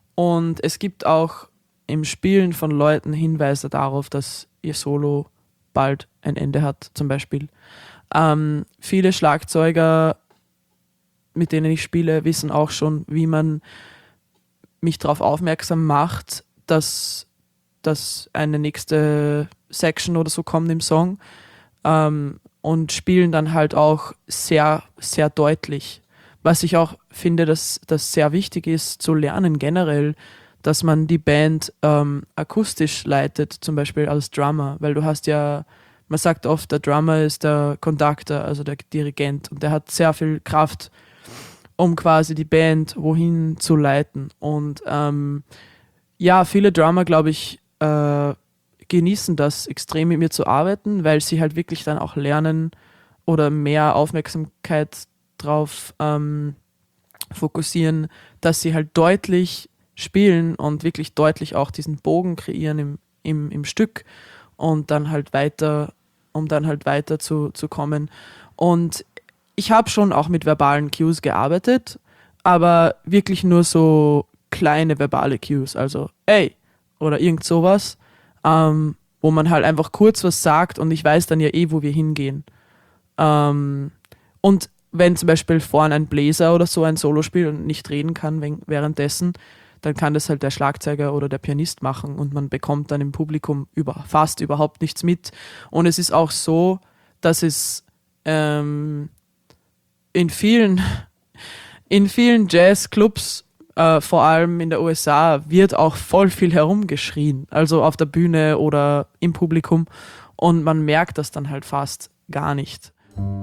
Und es gibt auch im Spielen von Leuten Hinweise darauf, dass ihr Solo bald ein Ende hat, zum Beispiel. Ähm, viele Schlagzeuger, mit denen ich spiele, wissen auch schon, wie man mich darauf aufmerksam macht, dass, dass eine nächste Section oder so kommt im Song, ähm, und spielen dann halt auch sehr, sehr deutlich. Was ich auch finde, dass das sehr wichtig ist zu lernen generell, dass man die Band ähm, akustisch leitet, zum Beispiel als Drummer, weil du hast ja, man sagt oft, der Drummer ist der Conductor, also der Dirigent, und der hat sehr viel Kraft, um quasi die Band wohin zu leiten. Und ähm, ja, viele Drummer, glaube ich, äh, genießen das extrem, mit mir zu arbeiten, weil sie halt wirklich dann auch lernen oder mehr Aufmerksamkeit drauf ähm, fokussieren, dass sie halt deutlich spielen und wirklich deutlich auch diesen Bogen kreieren im, im, im Stück und dann halt weiter, um dann halt weiter zu, zu kommen. Und ich habe schon auch mit verbalen Cues gearbeitet, aber wirklich nur so kleine verbale Cues, also ey oder irgend sowas, ähm, wo man halt einfach kurz was sagt und ich weiß dann ja eh, wo wir hingehen. Ähm, und wenn zum Beispiel vorne ein Bläser oder so ein Solo spielt und nicht reden kann währenddessen, dann kann das halt der Schlagzeuger oder der Pianist machen und man bekommt dann im Publikum über, fast überhaupt nichts mit. Und es ist auch so, dass es ähm, in vielen, in vielen Jazzclubs, äh, vor allem in der U S A, wird auch voll viel herumgeschrien, also auf der Bühne oder im Publikum, und man merkt das dann halt fast gar nicht.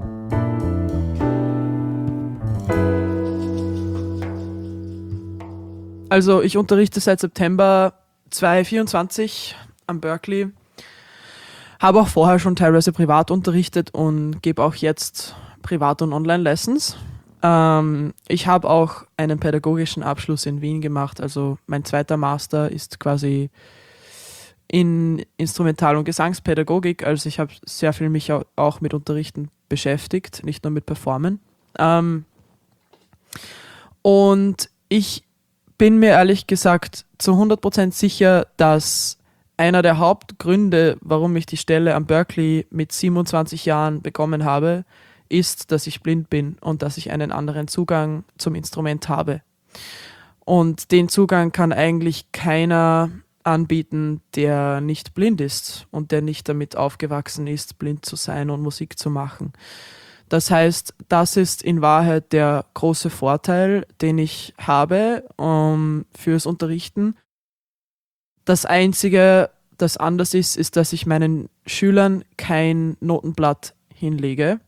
Also ich unterrichte seit September zweitausendvierundzwanzig am Berklee, habe auch vorher schon teilweise privat unterrichtet und gebe auch jetzt Privat- und Online-Lessons. Ähm, ich habe auch einen pädagogischen Abschluss in Wien gemacht, also mein zweiter Master ist quasi in Instrumental- und Gesangspädagogik, also ich habe sehr viel mich auch mit Unterrichten beschäftigt, nicht nur mit Performen. Ähm, und ich bin mir ehrlich gesagt zu hundert Prozent sicher, dass einer der Hauptgründe, warum ich die Stelle am Berklee mit siebenundzwanzig Jahren bekommen habe, ist, dass ich blind bin und dass ich einen anderen Zugang zum Instrument habe. Und den Zugang kann eigentlich keiner anbieten, der nicht blind ist und der nicht damit aufgewachsen ist, blind zu sein und Musik zu machen. Das heißt, das ist in Wahrheit der große Vorteil, den ich habe um, fürs Unterrichten. Das Einzige, das anders ist, ist, dass ich meinen Schülern kein Notenblatt hinlege.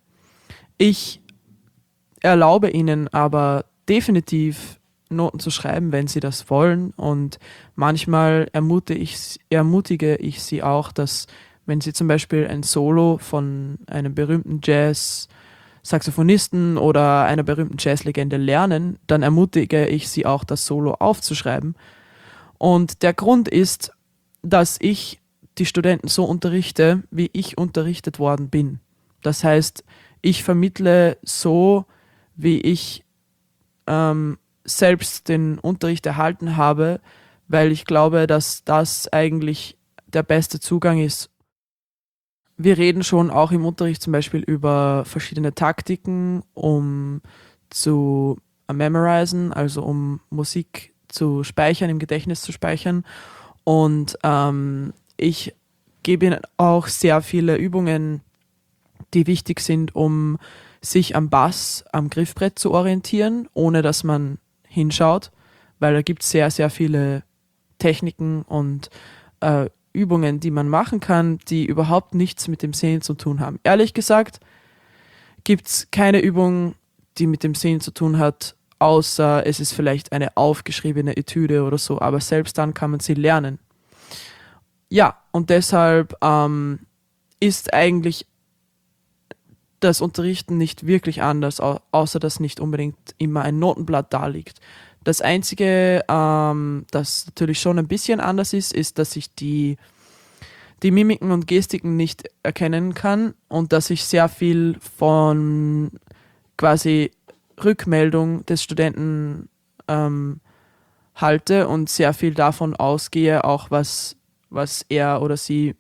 Ich erlaube ihnen aber definitiv Noten zu schreiben, wenn sie das wollen, und manchmal ermutige ich, ermutige ich sie auch, dass wenn sie zum Beispiel ein Solo von einem berühmten Jazz-Saxophonisten oder einer berühmten Jazzlegende lernen, dann ermutige ich sie auch, das Solo aufzuschreiben. Und der Grund ist, dass ich die Studenten so unterrichte, wie ich unterrichtet worden bin. Das heißt, ich vermittle so, wie ich ähm, selbst den Unterricht erhalten habe, weil ich glaube, dass das eigentlich der beste Zugang ist. Wir reden schon auch im Unterricht zum Beispiel über verschiedene Taktiken, um zu memorisen, also um Musik zu speichern, im Gedächtnis zu speichern. Und ähm, ich gebe ihnen auch sehr viele Übungen, die wichtig sind, um sich am Bass, am Griffbrett zu orientieren, ohne dass man hinschaut, weil da gibt es sehr, sehr viele Techniken und äh, Übungen, die man machen kann, die überhaupt nichts mit dem Sehen zu tun haben. Ehrlich gesagt gibt es keine Übung, die mit dem Sehen zu tun hat, außer es ist vielleicht eine aufgeschriebene Etüde oder so, aber selbst dann kann man sie lernen. Ja, und deshalb ähm, ist eigentlich das Unterrichten nicht wirklich anders, au- außer dass nicht unbedingt immer ein Notenblatt da liegt. Das Einzige, ähm, das natürlich schon ein bisschen anders ist, ist, dass ich die, die Mimiken und Gestiken nicht erkennen kann und dass ich sehr viel von quasi Rückmeldung des Studenten ähm, halte und sehr viel davon ausgehe, auch was, was er oder sie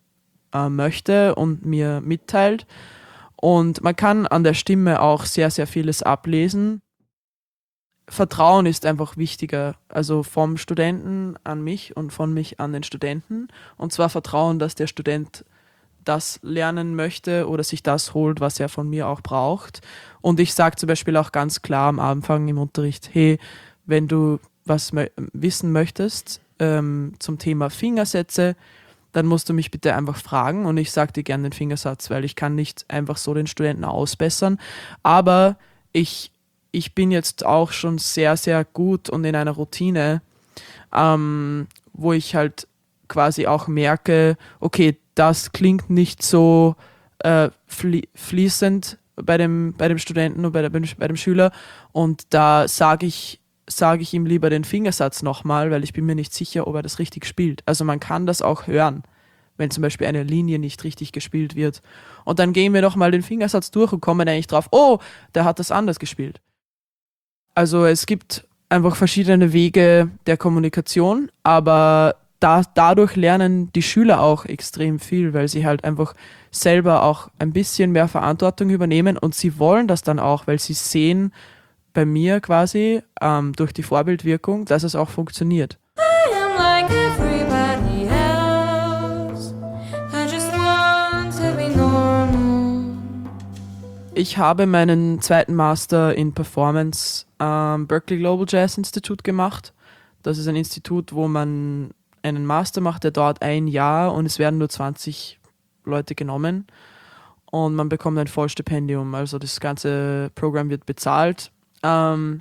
äh, möchte und mir mitteilt. Und man kann an der Stimme auch sehr, sehr vieles ablesen. Vertrauen ist einfach wichtiger, also vom Studenten an mich und von mich an den Studenten. Und zwar Vertrauen, dass der Student das lernen möchte oder sich das holt, was er von mir auch braucht. Und ich sage zum Beispiel auch ganz klar am Anfang im Unterricht, hey, wenn du was mö- wissen möchtest ähm, zum Thema Fingersätze, dann musst du mich bitte einfach fragen und ich sage dir gerne den Fingersatz, weil ich kann nicht einfach so den Studenten ausbessern. Aber ich, ich bin jetzt auch schon sehr, sehr gut und in einer Routine, ähm, wo ich halt quasi auch merke, okay, das klingt nicht so äh, flie- fließend bei dem, bei dem Studenten und bei, der, bei dem Schüler und da sage ich, sage ich ihm lieber den Fingersatz nochmal, weil ich bin mir nicht sicher, ob er das richtig spielt. Also man kann das auch hören, wenn zum Beispiel eine Linie nicht richtig gespielt wird. Und dann gehen wir nochmal den Fingersatz durch und kommen eigentlich drauf, oh, der hat das anders gespielt. Also es gibt einfach verschiedene Wege der Kommunikation, aber da, dadurch lernen die Schüler auch extrem viel, weil sie halt einfach selber auch ein bisschen mehr Verantwortung übernehmen und sie wollen das dann auch, weil sie sehen bei mir quasi ähm, durch die Vorbildwirkung, dass es auch funktioniert. I am like everybody else. I just want to be normal. Ich habe meinen zweiten Master in Performance am Berklee Global Jazz Institute gemacht. Das ist ein Institut, wo man einen Master macht, der dauert ein Jahr und es werden nur zwanzig Leute genommen und man bekommt ein Vollstipendium, also das ganze Programm wird bezahlt. Ähm,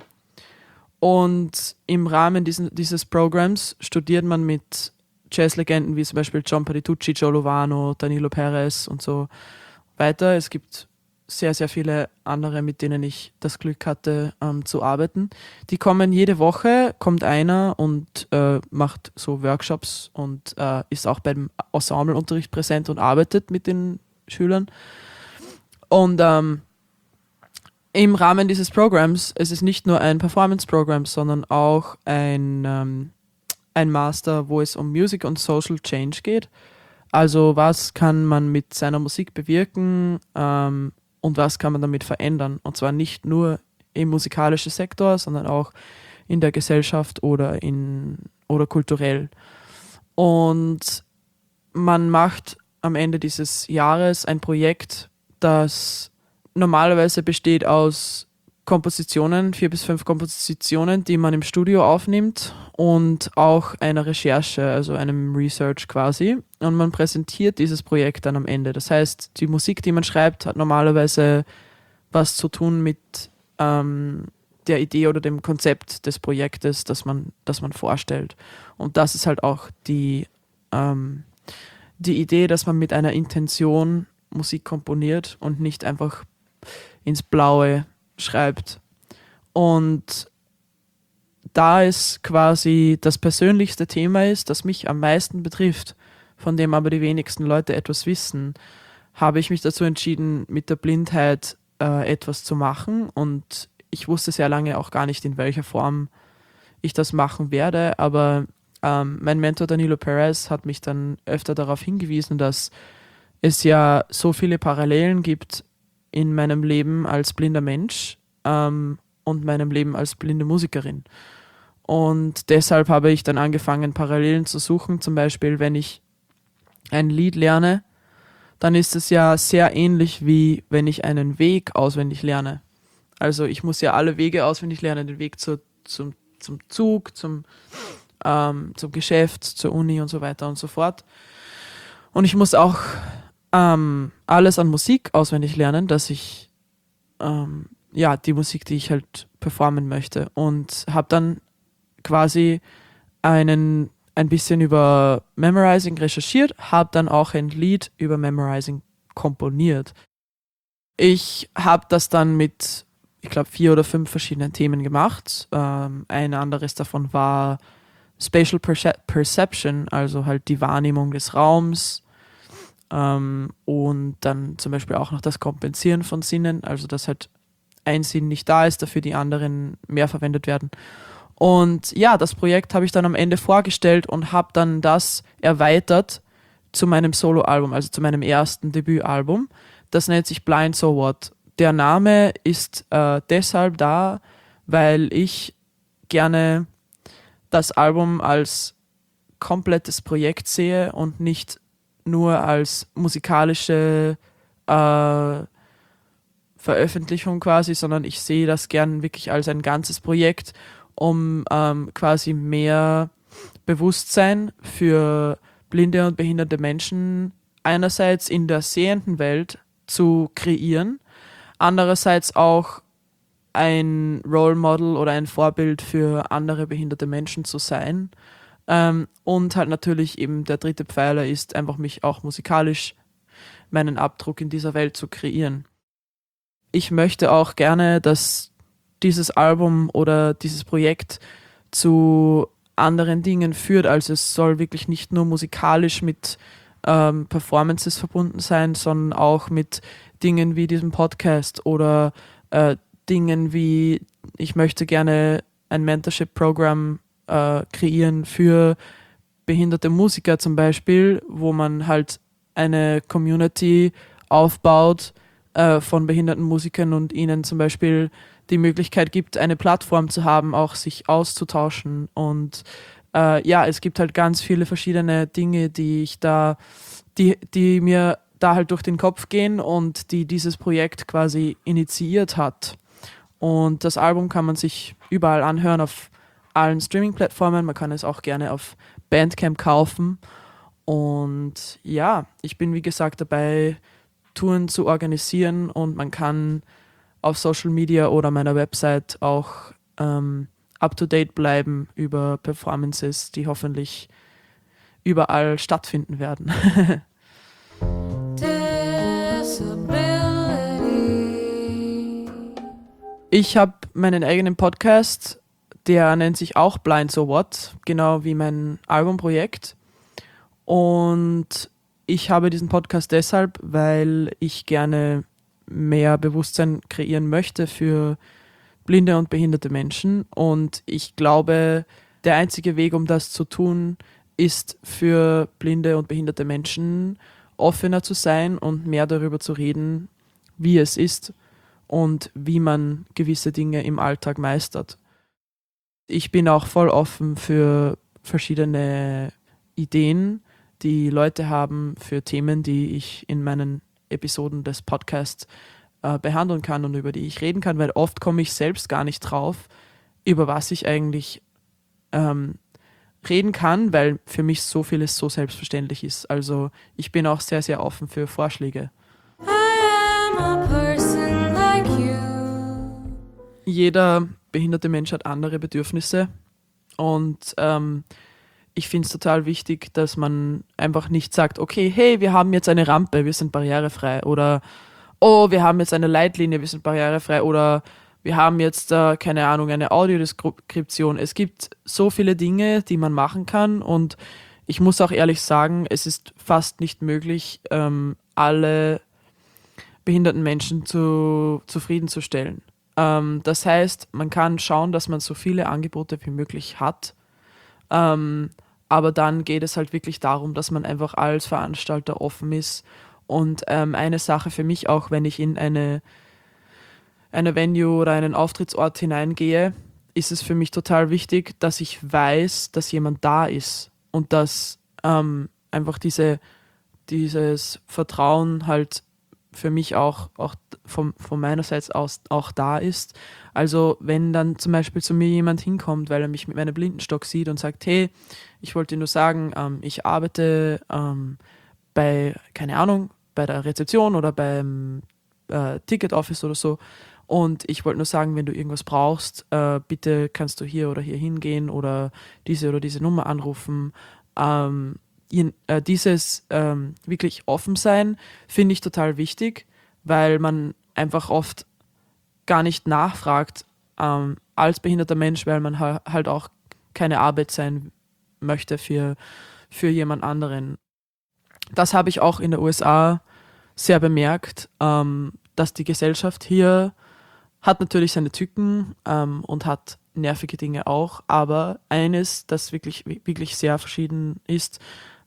und im Rahmen diesen, dieses Programms studiert man mit Jazzlegenden wie zum Beispiel John Patitucci, Joe Lovano, Danilo Perez und so weiter. Es gibt sehr, sehr viele andere, mit denen ich das Glück hatte, ähm, zu arbeiten. Die kommen jede Woche, kommt einer und äh, macht so Workshops und äh, ist auch beim Ensembleunterricht präsent und arbeitet mit den Schülern. Und ähm, im Rahmen dieses Programms, es ist nicht nur ein Performance-Programm, sondern auch ein, ähm, ein Master, wo es um Music und Social Change geht. Also was kann man mit seiner Musik bewirken, ähm, und was kann man damit verändern? Und zwar nicht nur im musikalischen Sektor, sondern auch in der Gesellschaft oder, in, oder kulturell. Und man macht am Ende dieses Jahres ein Projekt, das normalerweise besteht aus Kompositionen, vier bis fünf Kompositionen, die man im Studio aufnimmt und auch einer Recherche, also einem Research quasi. Und man präsentiert dieses Projekt dann am Ende. Das heißt, die Musik, die man schreibt, hat normalerweise was zu tun mit ähm, der Idee oder dem Konzept des Projektes, das man, das man vorstellt. Und das ist halt auch die, ähm, die Idee, dass man mit einer Intention Musik komponiert und nicht einfach ins Blaue schreibt. Und da es quasi das persönlichste Thema ist, das mich am meisten betrifft, von dem aber die wenigsten Leute etwas wissen, habe ich mich dazu entschieden, mit der Blindheit äh, etwas zu machen. Und ich wusste sehr lange auch gar nicht, in welcher Form ich das machen werde. Aber ähm, mein Mentor Danilo Perez hat mich dann öfter darauf hingewiesen, dass es ja so viele Parallelen gibt in meinem Leben als blinder Mensch ähm, und meinem Leben als blinde Musikerin. Und deshalb habe ich dann angefangen, Parallelen zu suchen. Zum Beispiel, wenn ich ein Lied lerne, dann ist es ja sehr ähnlich, wie wenn ich einen Weg auswendig lerne. Also ich muss ja alle Wege auswendig lernen, den Weg zur, zum, zum Zug, zum, ähm, zum Geschäft, zur Uni und so weiter und so fort. Und ich muss auch ähm, alles an Musik auswendig lernen, dass ich ähm, ja, die Musik, die ich halt performen möchte. Und habe dann quasi einen, ein bisschen über Memorizing recherchiert, habe dann auch ein Lied über Memorizing komponiert. Ich habe das dann mit, ich glaube, vier oder fünf verschiedenen Themen gemacht. Ähm, ein anderes davon war Spatial Perce- Perception, also halt die Wahrnehmung des Raums. Ähm, und dann zum Beispiel auch noch das Kompensieren von Sinnen, also dass halt ein Sinn nicht da ist, dafür die anderen mehr verwendet werden. Und ja, das Projekt habe ich dann am Ende vorgestellt und habe dann das erweitert zu meinem Soloalbum, also zu meinem ersten Debütalbum. Das nennt sich Blind So What. Der Name ist äh, deshalb da, weil ich gerne das Album als komplettes Projekt sehe und nicht nur als musikalische äh, Veröffentlichung quasi, sondern ich sehe das gern wirklich als ein ganzes Projekt, um ähm, quasi mehr Bewusstsein für blinde und behinderte Menschen einerseits in der sehenden Welt zu kreieren, andererseits auch ein Role Model oder ein Vorbild für andere behinderte Menschen zu sein. Ähm, und halt natürlich eben der dritte Pfeiler ist einfach mich auch musikalisch meinen Abdruck in dieser Welt zu kreieren. Ich möchte auch gerne, dass dieses Album oder dieses Projekt zu anderen Dingen führt. Also es soll wirklich nicht nur musikalisch mit ähm, Performances verbunden sein, sondern auch mit Dingen wie diesem Podcast oder äh, Dingen wie, ich möchte gerne ein Mentorship-Programm äh, kreieren für behinderte Musiker zum Beispiel, wo man halt eine Community aufbaut äh, von behinderten Musikern und ihnen zum Beispiel die Möglichkeit gibt, eine Plattform zu haben, auch sich auszutauschen. Und äh, ja, es gibt halt ganz viele verschiedene Dinge, die ich da, die, die mir da halt durch den Kopf gehen und die dieses Projekt quasi initiiert hat. Und das Album kann man sich überall anhören, auf allen Streaming-Plattformen. Man kann es auch gerne auf Bandcamp kaufen. Und ja, ich bin wie gesagt dabei, Touren zu organisieren und man kann auf Social Media oder meiner Website auch ähm, up-to-date bleiben über Performances, die hoffentlich überall stattfinden werden. Ich habe meinen eigenen Podcast, der nennt sich auch Blind So What, genau wie mein Albumprojekt. Und ich habe diesen Podcast deshalb, weil ich gerne mehr Bewusstsein kreieren möchte für blinde und behinderte Menschen. Und ich glaube, der einzige Weg, um das zu tun, ist für blinde und behinderte Menschen offener zu sein und mehr darüber zu reden, wie es ist und wie man gewisse Dinge im Alltag meistert. Ich bin auch voll offen für verschiedene Ideen, die Leute haben, für Themen, die ich in meinen Episoden des Podcasts äh, behandeln kann und über die ich reden kann, weil oft komme ich selbst gar nicht drauf, über was ich eigentlich ähm, reden kann, weil für mich so vieles so selbstverständlich ist. Also ich bin auch sehr, sehr offen für Vorschläge. I am a person like you. Jeder behinderte Mensch hat andere Bedürfnisse und ähm, ich finde es total wichtig, dass man einfach nicht sagt, okay, hey, wir haben jetzt eine Rampe, wir sind barrierefrei oder oh, wir haben jetzt eine Leitlinie, wir sind barrierefrei oder wir haben jetzt, äh, keine Ahnung, eine Audiodeskription. Es gibt so viele Dinge, die man machen kann und ich muss auch ehrlich sagen, es ist fast nicht möglich, ähm, alle behinderten Menschen zu, zufriedenzustellen. Ähm, das heißt, man kann schauen, dass man so viele Angebote wie möglich hat. Ähm, aber dann geht es halt wirklich darum, dass man einfach als Veranstalter offen ist. Und ähm, eine Sache für mich auch, wenn ich in eine, eine Venue oder einen Auftrittsort hineingehe, ist es für mich total wichtig, dass ich weiß, dass jemand da ist und dass ähm, einfach diese, dieses Vertrauen halt für mich auch, auch von, von meinerseits aus auch da ist. Also wenn dann zum Beispiel zu mir jemand hinkommt, weil er mich mit meinem Blindenstock sieht und sagt, hey, ich wollte dir nur sagen, ähm, ich arbeite ähm, bei, keine Ahnung, bei der Rezeption oder beim äh, Ticket Office oder so und ich wollte nur sagen, wenn du irgendwas brauchst, äh, bitte kannst du hier oder hier hingehen oder diese oder diese Nummer anrufen. Ähm, äh, dieses ähm, wirklich offen sein finde ich total wichtig, weil man einfach oft gar nicht nachfragt ähm, als behinderter Mensch, weil man ha- halt auch keine Arbeit sein möchte für, für jemand anderen. Das habe ich auch in der U S A sehr bemerkt, ähm, dass die Gesellschaft hier hat natürlich seine Tücken ähm, und hat nervige Dinge auch, aber eines, das wirklich, wirklich sehr verschieden ist,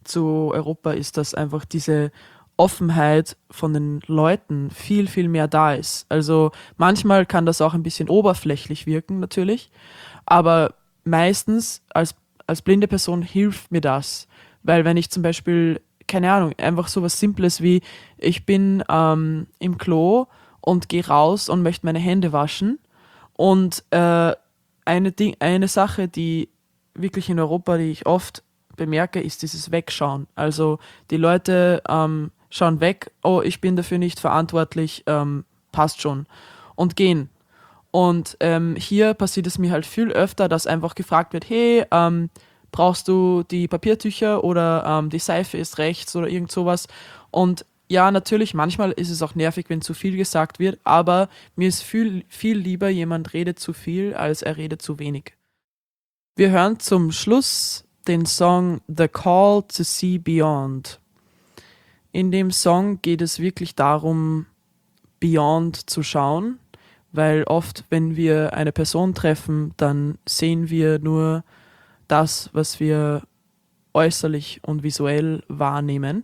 zu Europa ist, dass einfach diese Offenheit von den Leuten viel, viel mehr da ist. Also manchmal kann das auch ein bisschen oberflächlich wirken natürlich, aber meistens als, als blinde Person hilft mir das, weil wenn ich zum Beispiel, keine Ahnung, einfach so was Simples wie ich bin ähm, im Klo und gehe raus und möchte meine Hände waschen und äh, eine, Ding, eine Sache, die wirklich in Europa, die ich oft bemerke, ist dieses Wegschauen. Also die Leute ähm, schauen weg, oh, ich bin dafür nicht verantwortlich, ähm, passt schon, und gehen. Und ähm, hier passiert es mir halt viel öfter, dass einfach gefragt wird, hey, ähm, brauchst du die Papiertücher oder ähm, die Seife ist rechts oder irgend sowas. Und ja, natürlich, manchmal ist es auch nervig, wenn zu viel gesagt wird, aber mir ist viel, viel lieber, jemand redet zu viel, als er redet zu wenig. Wir hören zum Schluss den Song The Call to See Beyond. In dem Song geht es wirklich darum, beyond zu schauen, weil oft, wenn wir eine Person treffen, dann sehen wir nur das, was wir äußerlich und visuell wahrnehmen.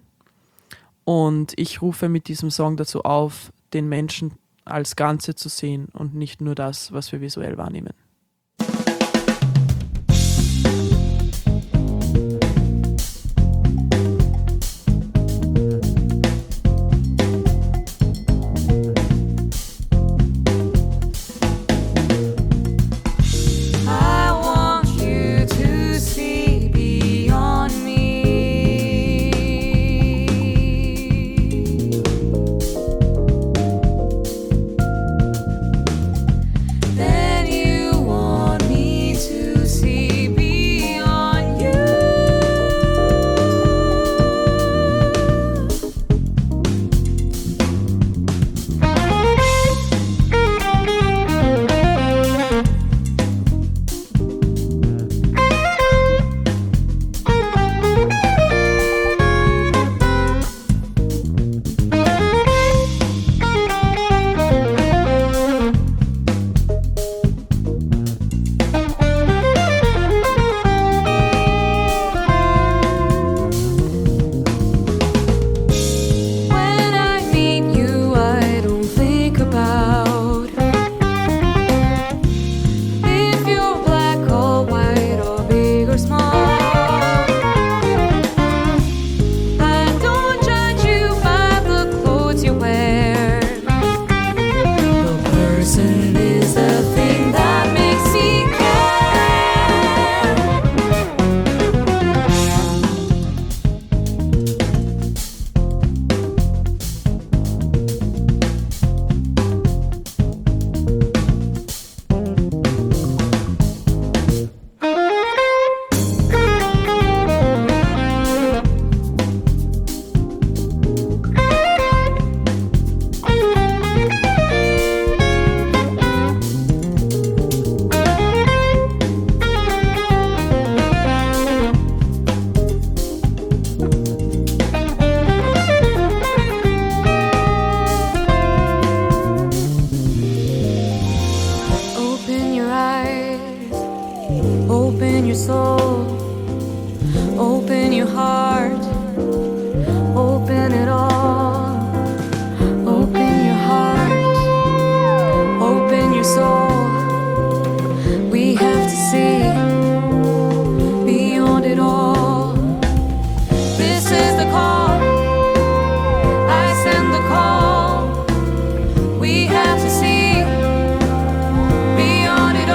Und ich rufe mit diesem Song dazu auf, den Menschen als Ganze zu sehen und nicht nur das, was wir visuell wahrnehmen.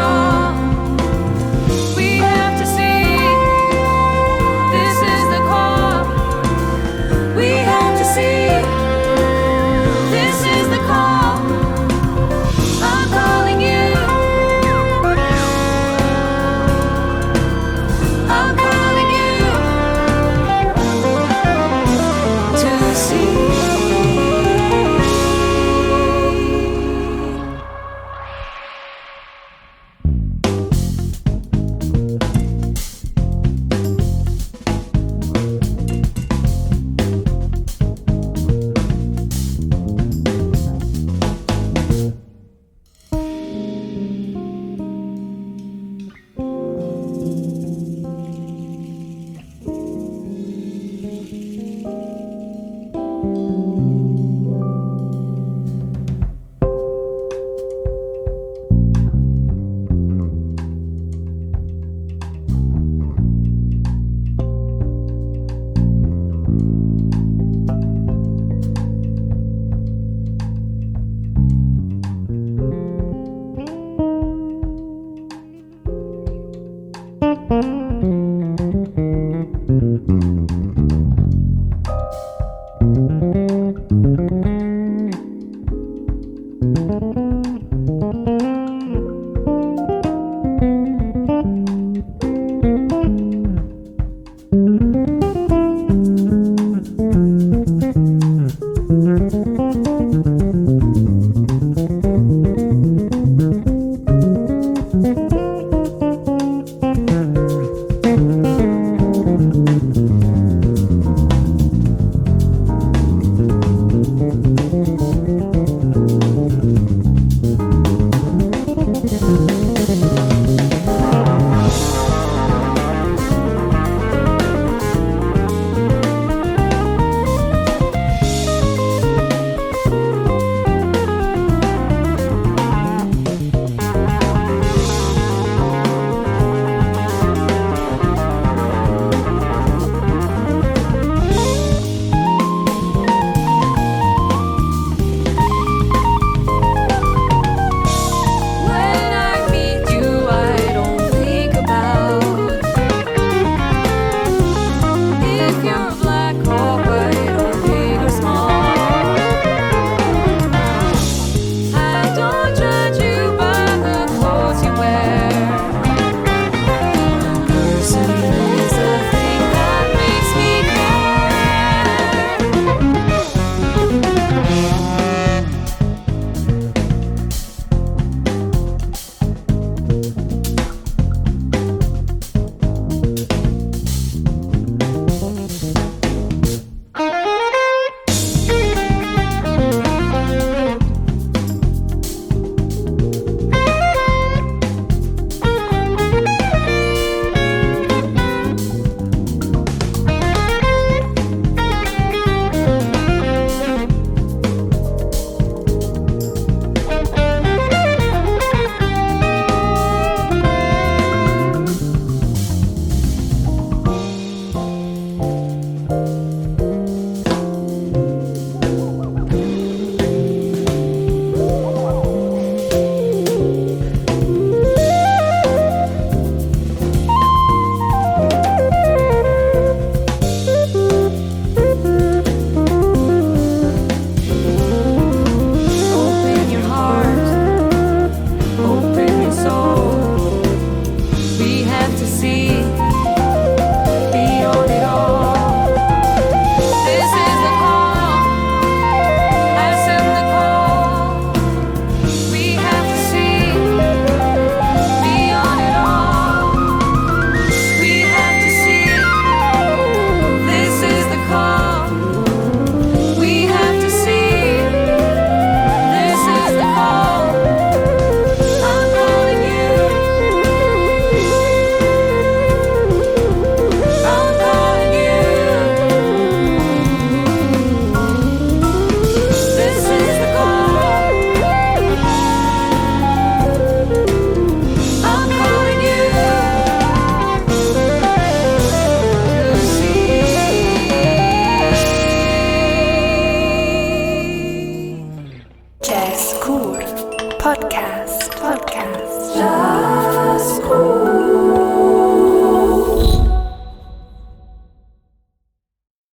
This is the call. Jazz.